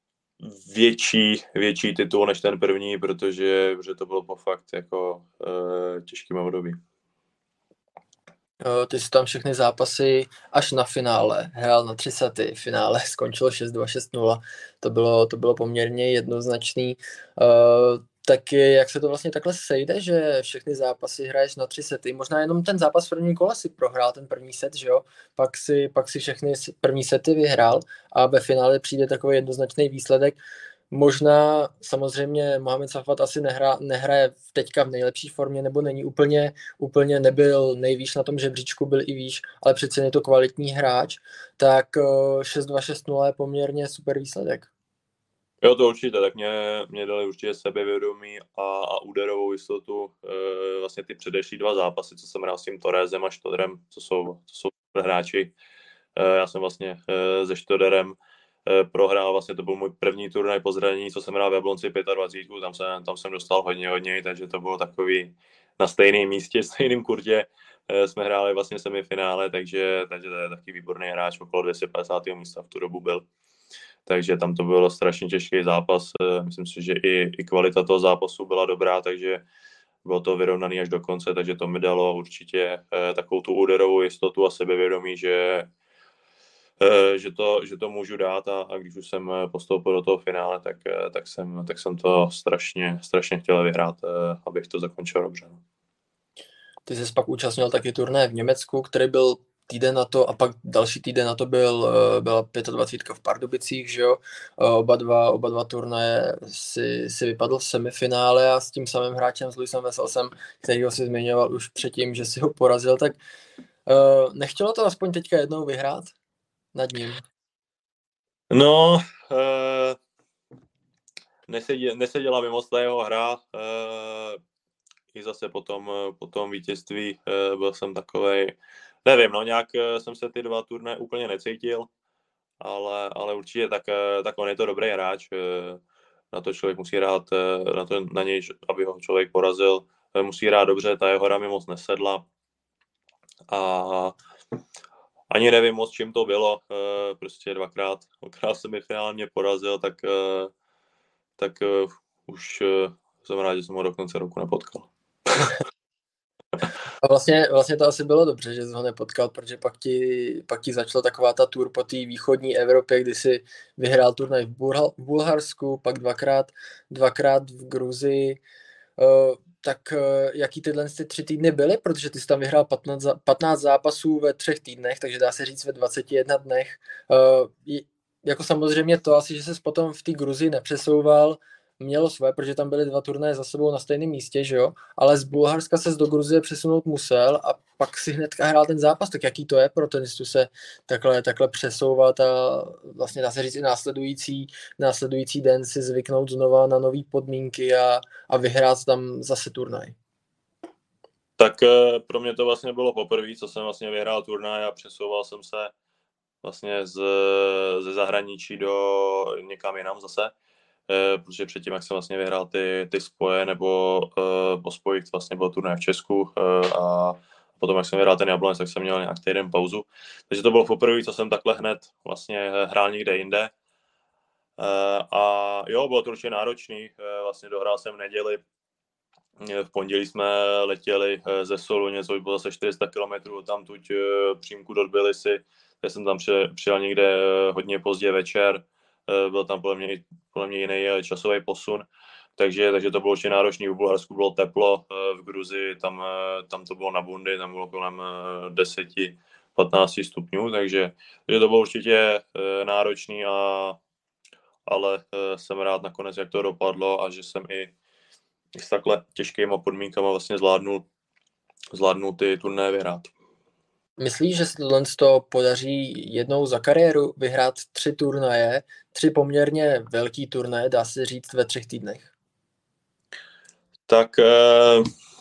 větší, větší titul než ten první, protože, protože to bylo po fakt jako uh, těžkým období. Ty jsi tam všechny zápasy až na finále hrál na tři sety, finále skončilo šest dva, šest nula, to bylo, to bylo poměrně jednoznačný. Uh, tak jak se to vlastně takhle sejde, že všechny zápasy hraješ na tři sety? Možná jenom ten zápas v první kole si prohrál ten první set, že jo? Pak si, pak si všechny první sety vyhrál a ve finále přijde takový jednoznačný výsledek. Možná samozřejmě Mohamed Safwat asi nehra, nehraje teďka v nejlepší formě, nebo není úplně, úplně nebyl nejvýš na tom žebříčku, byl i výš, ale přece je to kvalitní hráč, tak šest dva, šest nula je poměrně super výsledek. Jo, to určitě, tak mě, mě dali určitě sebevědomí a, a úderovou jistotu. E, vlastně ty předešlý dva zápasy, co jsem hrál s tím Torresem a Stoderem, co jsou, co jsou hráči. E, já jsem vlastně e, se Stoderem e, prohrál, vlastně to byl můj první turnaj po zranění, co jsem hrál v Jablonci dvacet pět, tam jsem, tam jsem dostal hodně, hodně, takže to bylo takový na stejném místě, stejném kurtě. E, jsme hráli vlastně semifinále, takže, takže to je taky výborný hráč, okolo dvě stě padesátého místa v tu dobu byl. Takže tam to byl strašně těžký zápas. Myslím si, že i, i kvalita toho zápasu byla dobrá, takže bylo to vyrovnaný až do konce, takže to mi dalo určitě takovou tu úderovou jistotu a sebevědomí, že, že, to, že to můžu dát a, a když už jsem postoupil do toho finále, tak, tak, jsem, tak jsem to strašně, strašně chtěl vyhrát, abych to zakončil dobře. Ty jsi pak účastnil taky turné v Německu, který byl týden na to a pak další týden na to byl, byla dvacet pět v Pardubicích, že jo, oba dva, oba dva turnaje si, si vypadl v semifinále a s tím samým hráčem, s Luisem Wesselsem, kterýho si zmiňoval už předtím, že si ho porazil, tak uh, nechtělo to aspoň teďka jednou vyhrát nad ním? No, uh, nesedě, neseděla mi moc ta jeho hra, uh, i zase potom, po tom vítězství uh, byl jsem takovej. Nevím, no nějak jsem se ty dva turné úplně necítil, ale, ale určitě tak, tak on je to dobrý hráč. Na to člověk musí hrát, na, to, na něj, aby ho člověk porazil, musí hrát dobře, ta jeho hra mi moc nesedla. A ani nevím moc, čím to bylo. Prostě dvakrát, dvakrát se mi finálně porazil, tak, tak už jsem rád, že jsem ho do konce roku nepotkal. A vlastně, vlastně to asi bylo dobře, že jsi ho nepotkal, protože pak ti, pak ti začala taková ta tour po té východní Evropě, kdy si vyhrál turnaj v, Burhal, v Bulharsku, pak dvakrát, dvakrát v Gruzii. Uh, tak jaký tyhle ty tři týdny byly, protože ty jsi tam vyhrál patnáct, patnáct zápasů ve třech týdnech, takže dá se říct ve dvaceti jedna dnech. Jako samozřejmě to asi, že ses potom v té Gruzii nepřesouval, mělo své, protože tam byly dva turnaje za sebou na stejném místě, že jo, ale z Bulharska ses do Gruzie přesunout musel a pak si hnedka hrál ten zápas, tak jaký to je pro tenistu se takhle, takhle přesouvat a vlastně dá se říct i následující, následující den si zvyknout znova na nové podmínky a, a vyhrát tam zase turnaj. Tak pro mě to vlastně bylo poprvé, co jsem vlastně vyhrál turnaj a přesouval jsem se vlastně z, ze zahraničí do někam jinam zase. Protože předtím, jak jsem vlastně vyhrál ty, ty spoje, nebo uh, po spojích vlastně byl turnaj v Česku uh, a potom, jak jsem vyhrál ten Jablonec, tak jsem měl nějak týden pauzu. Takže to bylo poprvé, co jsem takhle hned vlastně hrál někde jinde. Uh, a jo, bylo to určitě náročný. Uh, vlastně dohrál jsem v neděli. V pondělí jsme letěli ze Solu, něco bylo zase čtyři sta kilometrů, tam tuď uh, přímku do Tbilisi. Já jsem tam přijel někde hodně pozdě večer. Byl tam podle mě, podle mě jiný časový posun, takže, takže to bylo určitě náročný. V Bulharsku bylo teplo, v Gruzii tam, tam to bylo na bundy, tam bylo kolem deset patnáct stupňů, takže, takže to bylo určitě náročný, a, ale jsem rád nakonec, jak to dopadlo a že jsem i s takhle těžkýma podmínkama vlastně zvládnul, zvládnul ty turnaje vyhrát. Myslíš, že se tohle to podaří jednou za kariéru vyhrát tři turnaje, tři poměrně velký turnaje, dá se říct, ve třech týdnech? Tak eh,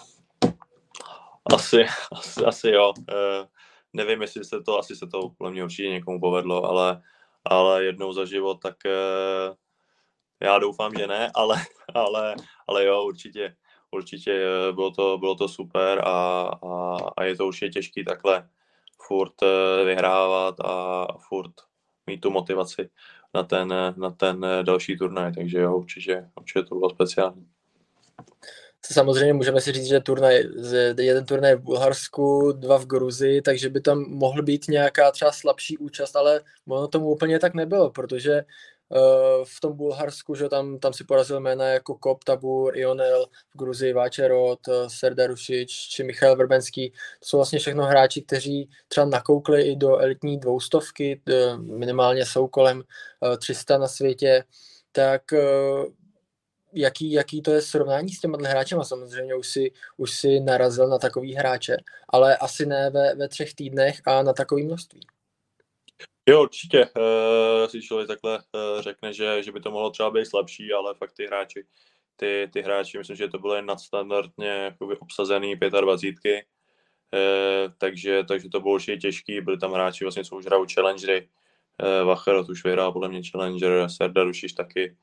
asi, asi, asi jo. Eh, nevím, jestli se to, asi se to podle mě určitě někomu povedlo, ale, ale jednou za život, tak eh, já doufám, že ne, ale, ale, ale jo, určitě, určitě bylo to, bylo to super a, a, a je to určitě těžký takhle furt vyhrávat a furt mít tu motivaci na ten, na ten další turnaj, takže jo, určitě, určitě to bylo speciální. Samozřejmě můžeme si říct, že turnaj, jeden turnaj v Bulharsku, dva v Gruzii, takže by tam mohl být nějaká třeba slabší účast, ale ono tomu úplně tak nebylo, protože v tom Bulharsku, že tam, tam si porazil jména jako Kop, Tabur, Ionel, v Gruzii Váčerot, Serdar Rušič či Michal Vrbenský. To jsou vlastně všechno hráči, kteří třeba nakoukli i do elitní dvoustovky, minimálně jsou kolem tři sta na světě. Tak jaký, jaký to je srovnání s těma hráčema? Samozřejmě už si, už si narazil na takový hráče, ale asi ne ve, ve třech týdnech a na takové množství. Jo, určitě. Uh, si člověk takhle uh, řekne, že, že by to mohlo třeba být slabší, ale fakt ty hráči, ty, ty hráči, myslím, že to bylo jen nadstandardně jakoby obsazený dvacítky, uh, takže, takže to bylo určitě těžký. Byli tam hráči, vlastně, co už hrajou challengery. Uh, Vacherot už vyhrál podle mě challenger, Serdar Rušič taky.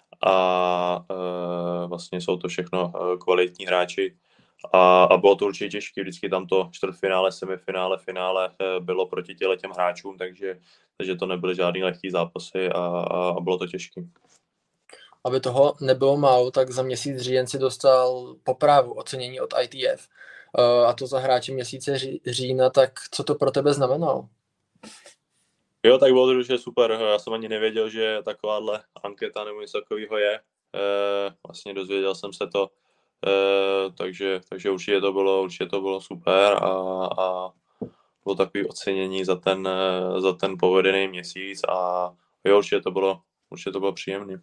A uh, vlastně jsou to všechno uh, kvalitní hráči. A, a bylo to určitě těžké, vždycky tam to čtvrtfinále, semifinále, finále bylo proti těle těm hráčům, takže, takže to nebyly žádný lehký zápasy a, a, a bylo to těžké. Aby toho nebylo málo, tak za měsíc říjen si dostal po právu ocenění od I T F. A to za hráče měsíce října, tak co to pro tebe znamenalo? Jo, tak bylo to určitě super. Já jsem ani nevěděl, že takováhle anketa nebo něco takového je. Vlastně dozvěděl jsem se to. Uh, takže, takže určitě to bylo, určitě to bylo super a, a bylo takové ocenění za ten, za ten povedený měsíc a jo, určitě to bylo, určitě to bylo příjemné.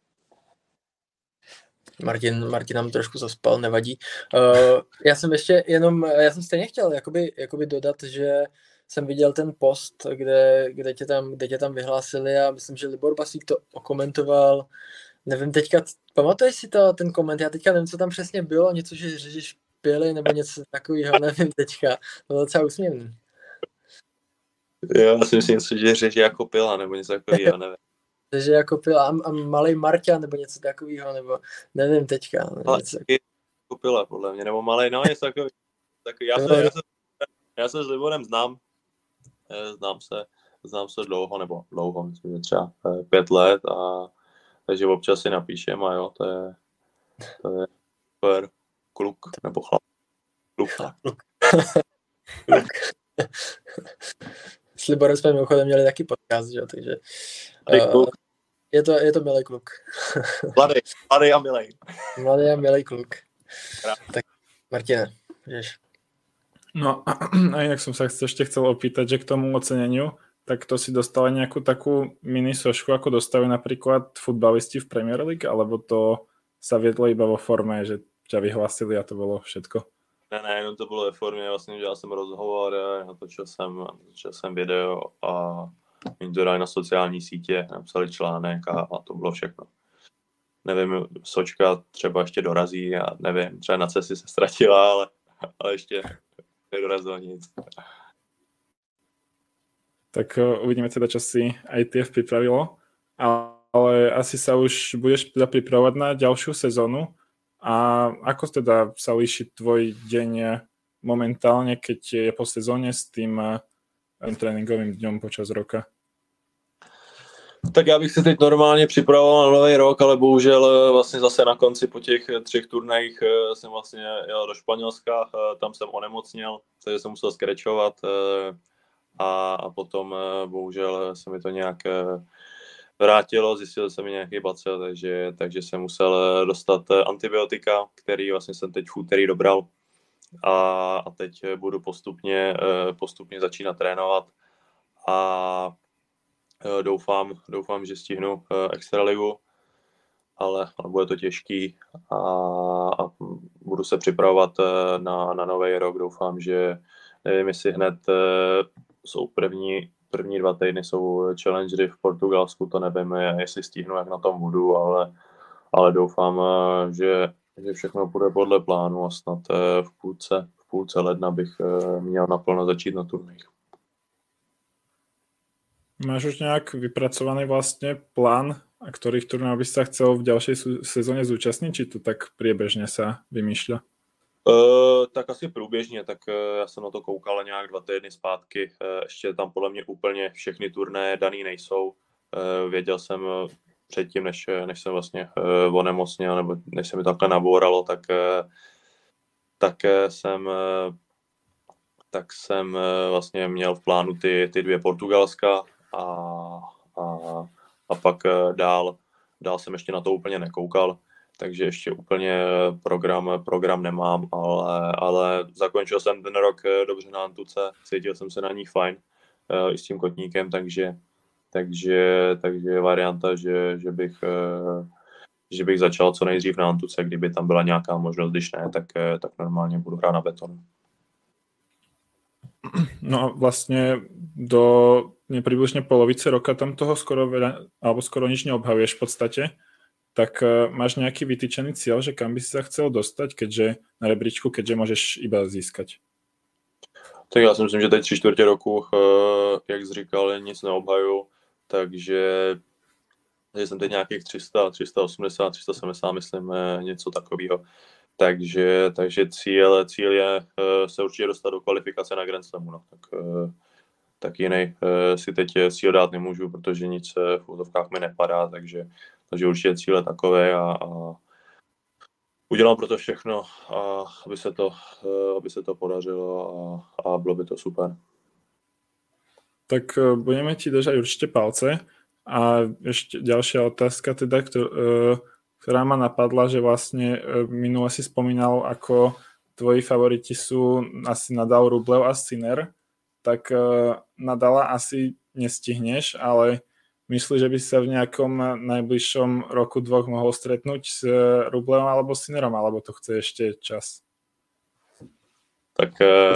Martin, Martin nám trošku zaspal, nevadí. Uh, já jsem ještě jenom, já jsem stejně chtěl jakoby, jakoby dodat, že jsem viděl ten post, kde, kde, tě tam, kde tě tam vyhlásili a myslím, že Libor Basík to okomentoval. Nevím teďka, pamatuješ si to, ten koment, já teďka nevím, co tam přesně bylo, něco, že řežíš pily nebo něco takového, nevím teďka, to bylo docela úsměvný. Jo, já si myslím, že řeží jako pila nebo něco takového, nevím. Řeží jako pila a, a malej Marťa nebo něco takového, nebo nevím teďka. Něco... Jako pila, podle mě, nebo malej, no něco takového. Takový. Já, se, já, se, já se s Liborem znám, znám se, znám se dlouho, nebo dlouho, myslím, že třeba pět let a takže občas si napíšem a jo, to je, to je super kluk, nebo chlap. Kluk. Kluk. Kluk. S Liborem jsme mimochodem měli taky podcast, že? Takže uh, je, to, je to milý kluk. Mladý, mladý a milý. Mladý a milý kluk. Tak Martine, vieš. No a inak som sa ešte chcel opýtať, že k tomu oceneniu, tak to si dostala nejakú takú mini sošku, ako dostávajú napríklad futbalisti v Premier League, alebo to sa viedlo iba vo forme, že ťa vyhlásili a to bylo všetko? Ne, ne, jenom to bylo ve formě, vlastně dělal jsem rozhovor, natočil jsem, natočil jsem video a oni to dali na sociální sítě, napsali článek a, a to bylo všechno. Nevím, sočka třeba ještě dorazí a nevím, třeba na cestě se ztratila, ale, ale ještě nedorazilo nic. Tak uvidíme teda, čo si í té ef pripravilo, ale asi sa už budeš teda pripravovať na ďalšiu sezónu. A ako teda sa líši tvoj deň momentálne, keď je po sezóne s tým tréninkovým dňom počas roka? Tak já bych se teď normálně připravoval na nový rok, ale bohužel vlastně zase na konci po těch třech turnajích jsem vlastně jel do Španělska, tam jsem onemocněl, takže jsem musel skrečovat a, a potom bohužel se mi to nějak vrátilo, zjistil jsem mi nějaký bacil, takže, takže jsem musel dostat antibiotika, který vlastně jsem teď v úterý dobral a, a teď budu postupně, postupně začínat trénovat a doufám, doufám, že stihnu extraligu, ale, ale bude to těžký a, a budu se připravovat na, na nový rok, doufám, že nevím, jestli hned jsou první První dva týdny jsou challengery v Portugalsku, to nevím, jestli stihnu, jak na tom budu, ale, ale doufám, že, že všechno bude podle plánu a snad v půlce, v půlce ledna bych měl naplno začít na turnajích. Máš už nějak vypracovaný vlastně plán, a ktorých turnajov by sa chcel v ďalšej sezóně zúčastniť, či to tak priebežne sa vymýšľa? Uh, tak asi průběžně, tak uh, já jsem na to koukal nějak dva týdny zpátky, uh, ještě tam podle mě úplně všechny turnaje daný nejsou. Uh, věděl jsem uh, předtím, než, než jsem vlastně uh, onemocněl, nebo než se mi takhle nabouralo, tak, uh, tak uh, jsem, uh, tak jsem uh, vlastně měl v plánu ty, ty dvě Portugalska a, a, a pak uh, dál, dál jsem ještě na to úplně nekoukal. Takže ještě úplně program, program nemám, ale, ale zakončil jsem ten rok dobře na Antuce, cítil jsem se na ní fajn i s tím kotníkem, takže, takže, takže je varianta, že, že, bych, že bych začal co nejdřív na Antuce, kdyby tam byla nějaká možnost, když ne, tak, tak normálně budu hrát na beton. No a vlastne do nepribližne polovice roka tam toho skoro veľa, alebo skoro nič neobhavuješ v podstate. Tak uh, máš nejaký vytýčený cieľ, že kam by si sa chcel dostať, keďže na rebríčku, keďže môžeš iba získať? Tak já si myslím, že teď tři čtvrtě roku, uh, jak jsi říkal, nic neobhaju, takže že jsem teď nějakých tři sta, tři sta osmdesát, tři sta sedmdesát, myslím, něco takového. Takže, takže cíl, cíl je uh, se určitě dostat do kvalifikace na Grand Slamu. No. Tak, uh, tak jiný uh, si teď cíl dát nemůžu, protože nic v úzovkách mi nepadá, takže Takže určitě cíl je takové a, a udělám pro to všechno, a aby, se to, aby se to podařilo a, a bylo by to super. Tak budeme ti držať určite palce. A ešte ďalšia otázka, teda, ktorá ma napadla, že vlastne minule si spomínal, ako tvoji favoriti sú asi Nadal, Rublev a Sinner. Tak Nadala asi nestihneš, ale myslíš, že by sa v nejakom najbližšom roku dvoch mohol stretnúť s Rublevom alebo Sinnerom, alebo to chce ešte čas? Tak,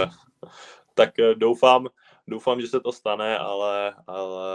tak doufám, doufám, že se to stane, ale, ale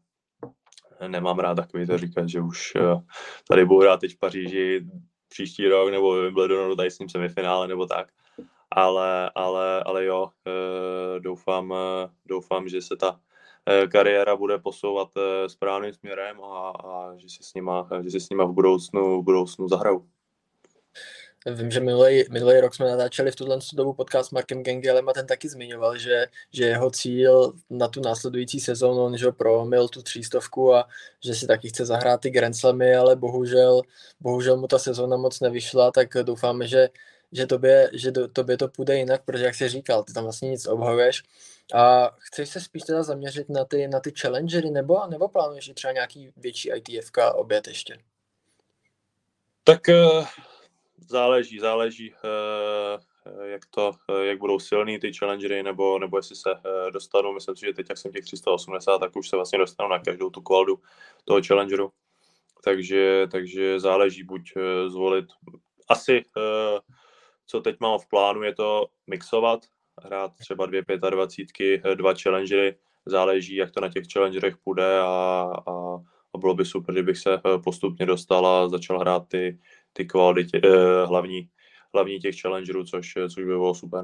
nemám rád takový to říkat, že už tady budu hrát teď v Paříži příští rok, nebo v Wimbledonu, tady s ním semifinále, nebo tak. Ale, ale, ale jo, doufám, doufám, že se ta kariéra bude posouvat správným směrem a, a že si s nima, že si s nima v budoucnu, v budoucnu zahraju. Vím, že minulý, minulý rok jsme natáčeli v tuhle dobu podcast s Markem Gengelem a ten taky zmiňoval, že, že jeho cíl na tu následující sezónu, on že ho prolomil tu třístovku a že si taky chce zahrát ty Grand Slamy, ale bohužel, bohužel mu ta sezóna moc nevyšla, tak doufáme, že, že, tobě, že do, tobě to půjde jinak, protože jak jsi říkal, ty tam vlastně nic obhajuješ. A chceš se spíš teda zaměřit na ty, na ty challengery, nebo, nebo plánuješ třeba nějaký větší í té ef ká obět ještě? Tak záleží, záleží, jak to, jak budou silný ty challengery, nebo, nebo jestli se dostanou. Myslím si, že teď, jak jsem těch tři sta osmdesát, tak už se vlastně dostanu na každou tu kvaldu toho challengeru. Takže, takže záleží buď zvolit. Asi, co teď mám v plánu, je to mixovat, hrát třeba dvě pětadvacítky, dva challengery, záleží, jak to na těch challengerech půjde a, a, a bylo by super, kdybych se postupně dostal a začal hrát ty, ty kvality tě, eh, hlavní, hlavní těch challengerů, což, což by bylo super.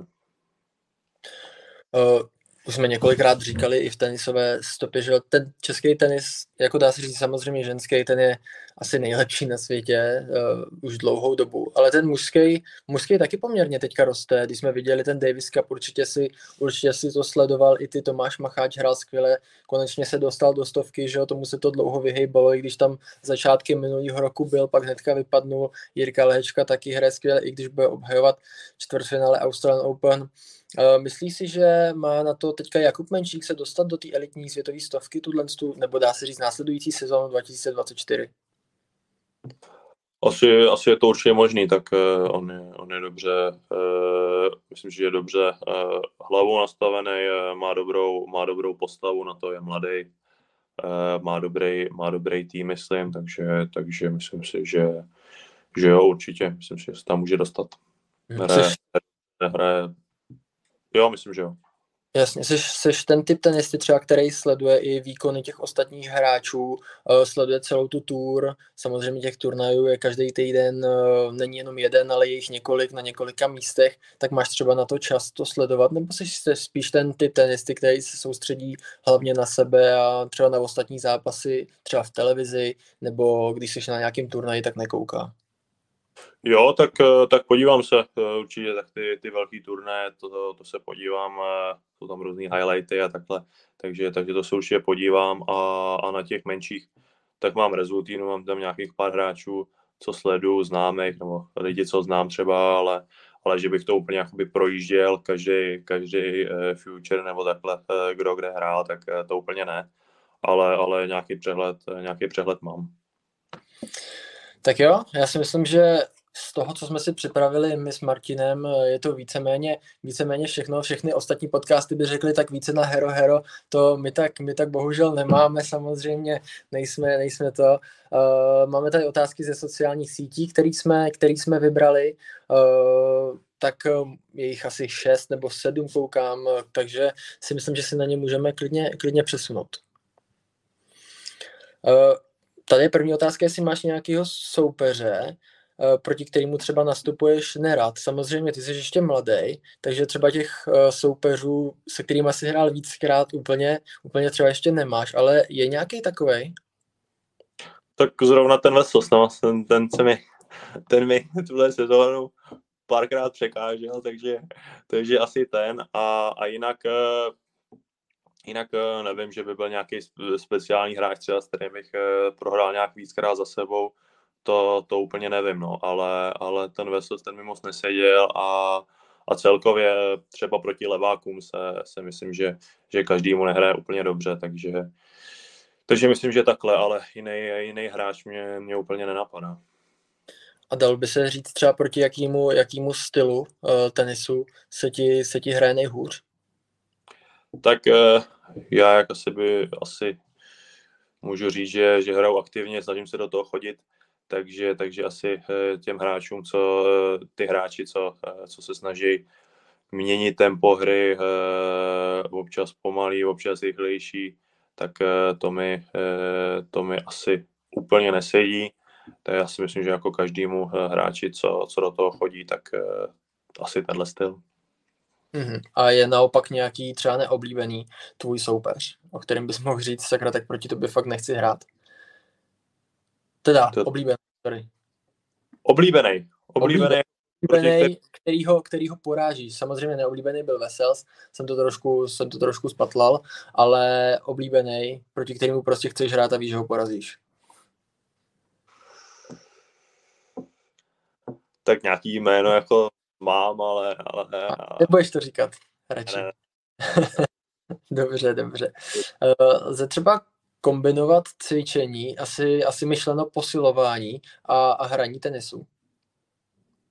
Uh, už jsme několikrát říkali i v tenisové stopě, že ten český tenis, jako dá se říct samozřejmě ženský, ten je asi nejlepší na světě uh, už dlouhou dobu, ale ten mužský, mužský taky poměrně teďka roste. Když jsme viděli ten Davis Cup, určitě si, určitě si to sledoval i ty, Tomáš Macháč hrál skvěle, konečně se dostal do stovky, že jo, tomu se to dlouho vyhejbalo, i když tam začátky minulého roku byl, pak hnedka vypadnul. Jirka Lehečka taky hraje skvěle, i když bude obhajovat čtvrtfinále Australian Open. Uh, myslí si, že má na to teďka Jakub Menšík se dostat do té elitní světové stovky, tuhle, nebo dá se říct následující sezónu dva tisíce dvacet čtyři? Asi, asi je to určitě možný, tak uh, on, je, on je dobře, uh, myslím, že je dobře uh, hlavou nastavený, uh, má, dobrou, má dobrou postavu na to, je mladý, uh, má, dobrý, má dobrý tým, myslím, takže, takže myslím si, že, že jo, určitě, myslím si, že se tam může dostat. Hraje, hraje, jo, myslím, že jo. Jasně, jsi, jsi ten typ tenisty třeba, který sleduje i výkony těch ostatních hráčů, uh, sleduje celou tu tour, samozřejmě těch turnajů je každý týden, uh, není jenom jeden, ale je jich několik na několika místech, tak máš třeba na to čas to sledovat, nebo jsi spíš ten typ tenisty, který se soustředí hlavně na sebe a třeba na ostatní zápasy, třeba v televizi, nebo když jsi na nějakém turnaji, tak nekouká? Jo, tak, tak podívám se určitě, tak ty, ty velký turné, to, to, to se podívám, jsou tam různý highlighty a takhle, takže, takže to se určitě podívám a, a na těch menších, tak mám rezultínu, mám tam nějakých pár hráčů, co sleduju, známých, nebo lidi, co znám třeba, ale, ale že bych to úplně jakoby projížděl, každý, každý future nebo takhle, kdo kde hrál, tak to úplně ne, ale, ale nějaký přehled, nějaký přehled mám. Tak jo, já si myslím, že z toho, co jsme si připravili my s Martinem, je to víceméně, víceméně všechno. Všechny ostatní podcasty by řekli tak více na hero hero, to my tak, my tak bohužel nemáme, samozřejmě nejsme, nejsme to. Uh, máme tady otázky ze sociálních sítí, který jsme, který jsme vybrali, uh, tak je jich asi šest nebo sedm koukám, takže si myslím, že si na ně můžeme klidně, klidně přesunout. Uh, Tady je první otázka, jestli máš nějakého soupeře, proti kterému třeba nastupuješ nerad. Samozřejmě ty jsi ještě mladý, takže třeba těch soupeřů, se kterými jsi hrál víckrát, úplně, úplně třeba ještě nemáš, ale je nějaký takovej? Tak zrovna ten Vesos, no, ten, ten, se mi, ten mi tuhle sezónu párkrát překážel, takže, takže asi ten a, a jinak Jinak nevím, že by byl nějaký speciální hráč třeba, s kterým bych prohrál nějak víckrát za sebou, to, to úplně nevím, no, ale, ale ten Vesos, ten mi moc neseděl a, a celkově třeba proti levákům se, se myslím, že, že každému nehraje úplně dobře, takže, takže myslím, že takhle, ale jiný, jiný hráč mě, mě úplně nenapadá. A dal by se říct třeba proti jakýmu, jakýmu stylu uh, tenisu se ti, se ti hraje nejhůř? Tak já jak asi by asi můžu říct, že, že hraju aktivně, snažím se do toho chodit, takže, takže asi těm hráčům, co ty hráči, co, co se snaží měnit tempo hry, občas pomalý, občas rychlejší, tak to mi, to mi asi úplně nesedí. Tak já si myslím, že jako každému hráči, co, co do toho chodí, tak asi tenhle styl. Mm-hmm. A je naopak nějaký třeba neoblíbený tvůj soupeř, o kterém bys mohl říct, sakra, tak proti tobě fakt nechci hrát. Teda, to... oblíbený, sorry. Oblíbený. Oblíbený, oblíbený kterýho, kterýho porážíš. Samozřejmě neoblíbený byl Vesels, jsem to trošku, jsem to trošku spatlal, ale oblíbený, proti kterému prostě chceš hrát a víš, že ho porazíš. Tak nějaký jméno jako mám, ale... ale a nebudeš to říkat, radši. Ne. Dobře, dobře. Lze třeba kombinovat cvičení, asi, asi myšleno posilování a, a hraní tenisu?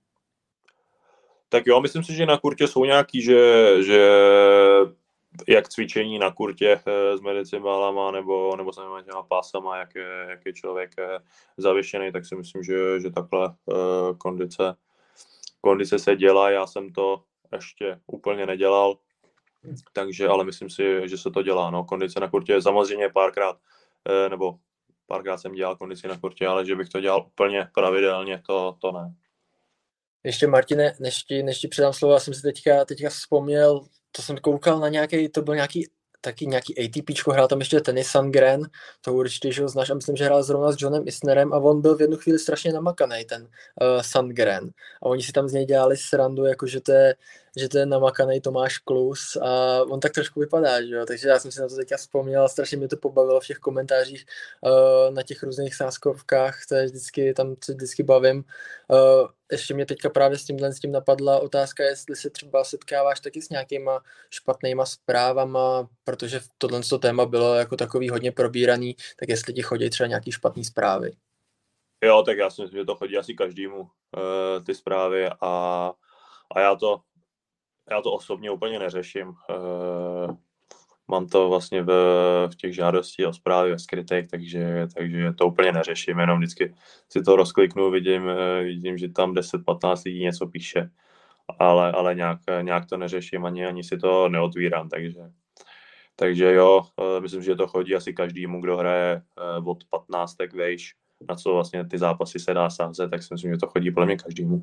Tak jo, myslím si, že na kurtě jsou nějaký, že, že jak cvičení na kurtě s medicibálama nebo, nebo s těma pásama, jak je, jak je člověk zavěšený, tak si myslím, že, že takhle uh, kondice, kondice se dělá. Já jsem to ještě úplně nedělal, takže, ale myslím si, že se to dělá. No, kondice na kurtě samozřejmě párkrát, uh, nebo párkrát jsem dělal kondici na kurtě, ale že bych to dělal úplně pravidelně, to, to ne. Ještě Martine, než ti, než ti předám slovo, já jsem si teďka, teďka vzpomněl, to jsem koukal na nějaký, to byl nějaký, taky nějaký ATPčko, hrál tam ještě Tennis Sandgren, to určitě, že ho znáš, a myslím, že hrál zrovna s Johnem Isnerem a on byl v jednu chvíli strašně namakaný, ten uh, Sandgren. A oni si tam z něj dělali srandu, jako že to je, že to je namakaný Tomáš Klus a on tak trošku vypadá, že jo, takže já jsem si na to teďka vzpomněl a strašně mě to pobavilo v těch komentářích uh, na těch různých sázkovkách, to je vždycky, tam se vždycky bavím. Uh, ještě mě teďka právě s tímhle s tím napadla otázka, jestli se třeba setkáváš taky s nějakýma špatnýma zprávama, protože tohle téma bylo jako takový hodně probíraný, tak jestli ti chodí třeba nějaký špatný zprávy. Jo, tak já si myslím, že to chodí asi každému, uh, ty zprávy a, a já to já to osobně úplně neřeším. Uh, mám to vlastně v, v těch žádostí o zprávy ve skrytech, takže, takže to úplně neřeším, jenom vždycky si to rozkliknu, vidím, vidím že tam deset patnáct lidí něco píše, ale, ale nějak, nějak to neřeším, ani, ani si to neotvírám, takže, takže jo, myslím, že to chodí asi každému, kdo hraje od patnáctek vejš, na co vlastně ty zápasy se dá sázet, tak si myslím, že to chodí podle mě každému.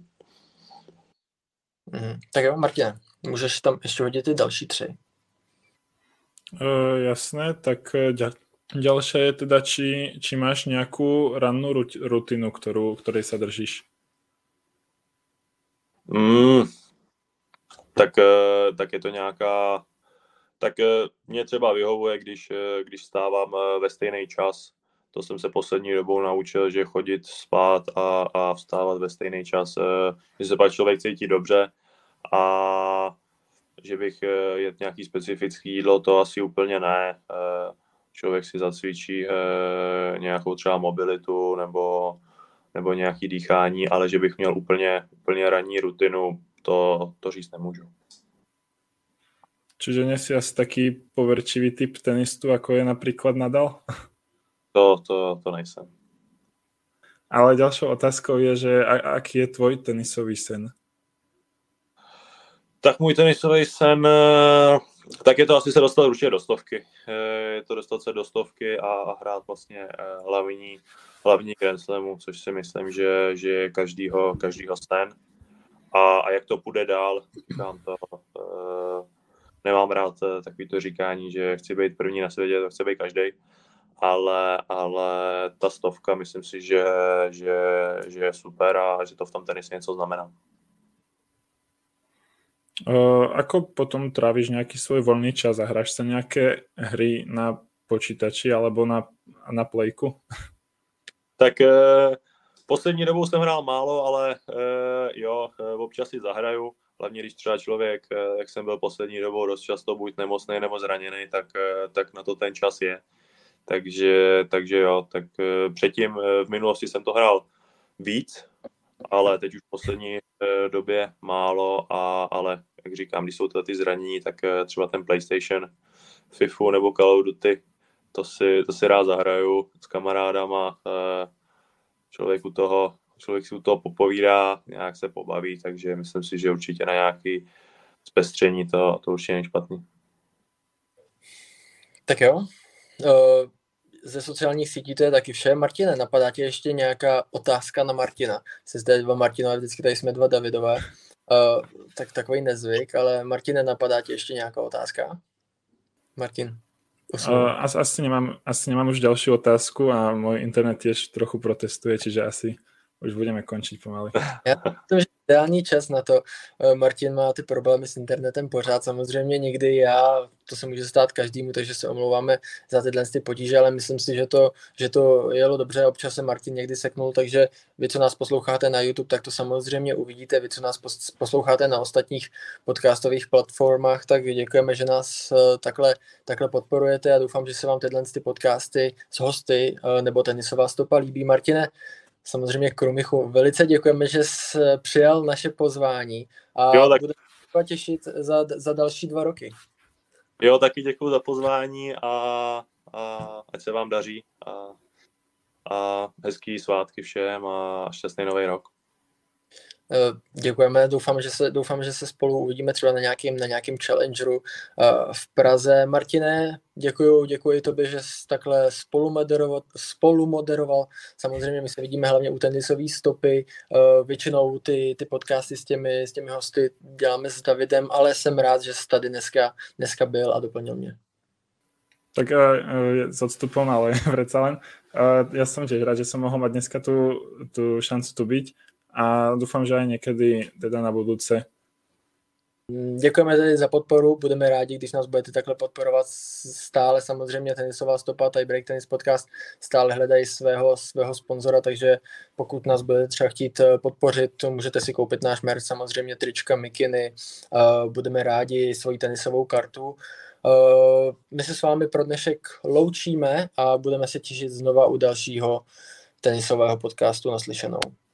Mm, tak jo, Martine, můžeš tam ještě hodit ty další tři. Uh, jasné, tak ďal, ďalšia je teda, či, či máš nejakú rannú rutinu, ktorú, ktorej sa držíš? Mm, tak, tak je to nějaká, tak mě třeba vyhovuje, když, když stávám ve stejný čas. To jsem se poslední dobou naučil, že chodit spát a, a vstávat ve stejný čas, že se pak člověk cítí dobře a že bych jet nějaký specifický jídlo, to asi úplně ne. Člověk si zacvičí nějakou třeba mobilitu nebo, nebo nějaký dýchání, ale že bych měl úplně, úplně ranní rutinu, to, to říct nemůžu. Čiže nie si asi taký poverčivý typ tenistu, ako je napríklad Nadal? To, to, to nejsem. Ale ďalšou otázkou je, že a, aký je tvoj tenisový sen? Tak můj tenisový sen, tak je to asi se dostat určitě do stovky. Je to dostat se do stovky a, a hrát vlastně hlavní, hlavní Grand Slamu, což si myslím, že, že je každýho, každýho sen. A, a jak to půjde dál, říkám to, uh, nemám rád takový to říkání, že chci být první na světě, to chce být každý. Ale, ale ta stovka, myslím si, že, že, že je super a že to v tom tenise něco znamená. Uh, ako potom tráviš nejaký svoj voľný čas a hráš sa nejaké hry na počítači alebo na, na plejku? Tak uh, poslední dobou jsem hrál málo, ale uh, jo, uh, občas si zahraju. Hlavně když třeba člověk, uh, jak jsem byl poslední dobou dost často buď nemocný nebo zraněný, tak, uh, tak na to ten čas je. Takže, takže jo, tak uh, předtím uh, v minulosti jsem to hrál víc, ale teď už v poslední uh, době málo, a, ale jak říkám, když jsou to ty zranění, tak uh, třeba ten PlayStation, FIFU nebo Call of Duty, to si, to si rád zahraju s kamarádama, uh, člověk u toho, člověk si u toho popovídá, nějak se pobaví, takže myslím si, že určitě na nějaký zpestření to, to určitě není špatný. Tak jo, uh... ze sociálních sítí to je taky vše. Martine, napadá tě ještě nějaká otázka na Martina? Jsi zde dva Martinové, vždycky tady jsme dva Davidové. Uh, tak takový nezvyk, ale Martine, napadá tě ještě nějaká otázka? Martin? Uh, asi, asi, nemám, asi nemám už ďalšiu otázku a môj internet tiež trochu protestuje, čiže asi už budeme končiť pomaly. Já myslím, že ideální čas na to. Martin má ty problémy s internetem pořád, samozřejmě někdy já, to se může stát každému, takže se omlouváme za tyhle ty potíže, ale myslím si, že to, že to jelo dobře, občas se Martin někdy seknul, takže vy, co nás posloucháte na YouTube, tak to samozřejmě uvidíte, vy, co nás posloucháte na ostatních podcastových platformách, tak děkujeme, že nás takhle, takhle podporujete a doufám, že se vám tyhle ty podcasty s hosty nebo tenisová stopa líbí. Martine, samozřejmě Krumichu. Velice děkujeme, že jsi přijal naše pozvání a Jo, tak... budeme se těšit za, za další dva roky. Jo, taky děkuji za pozvání a, a ať se vám daří a, a hezký svátky všem a šťastný nový rok. Děkujeme, doufám, že se, doufám, že se spolu uvidíme třeba na nějakým, na nějakým challengeru v Praze. Martine, děkuju, děkuji tobě, že jsi takhle spolumoderoval, spolumoderoval. Samozřejmě my se vidíme hlavně u tenisové stopy. Většinou ty, ty podcasty s těmi, s těmi hosty děláme s Davidem, ale jsem rád, že jsi tady dneska, dneska byl a doplnil mě. Tak uh, s odstupom, ale predsa len. Uh, ja som tiež rád, že som mohol mať dneska tú, tú šancu tu byť a dúfam, že aj niekedy teda na budúce. Děkujeme tedy za podporu, budeme rádi, když nás budete takhle podporovat stále. Samozřejmě Tenisová stopa, tady Break Tennis Podcast stále hledají svého, svého sponzora, takže pokud nás budete třeba chtít podpořit, můžete si koupit náš merch, samozřejmě trička, mikiny, uh, budeme rádi svoji tenisovou kartu. Uh, my se s vámi pro dnešek loučíme a budeme se těšit znova u dalšího tenisového podcastu. Naslyšenou.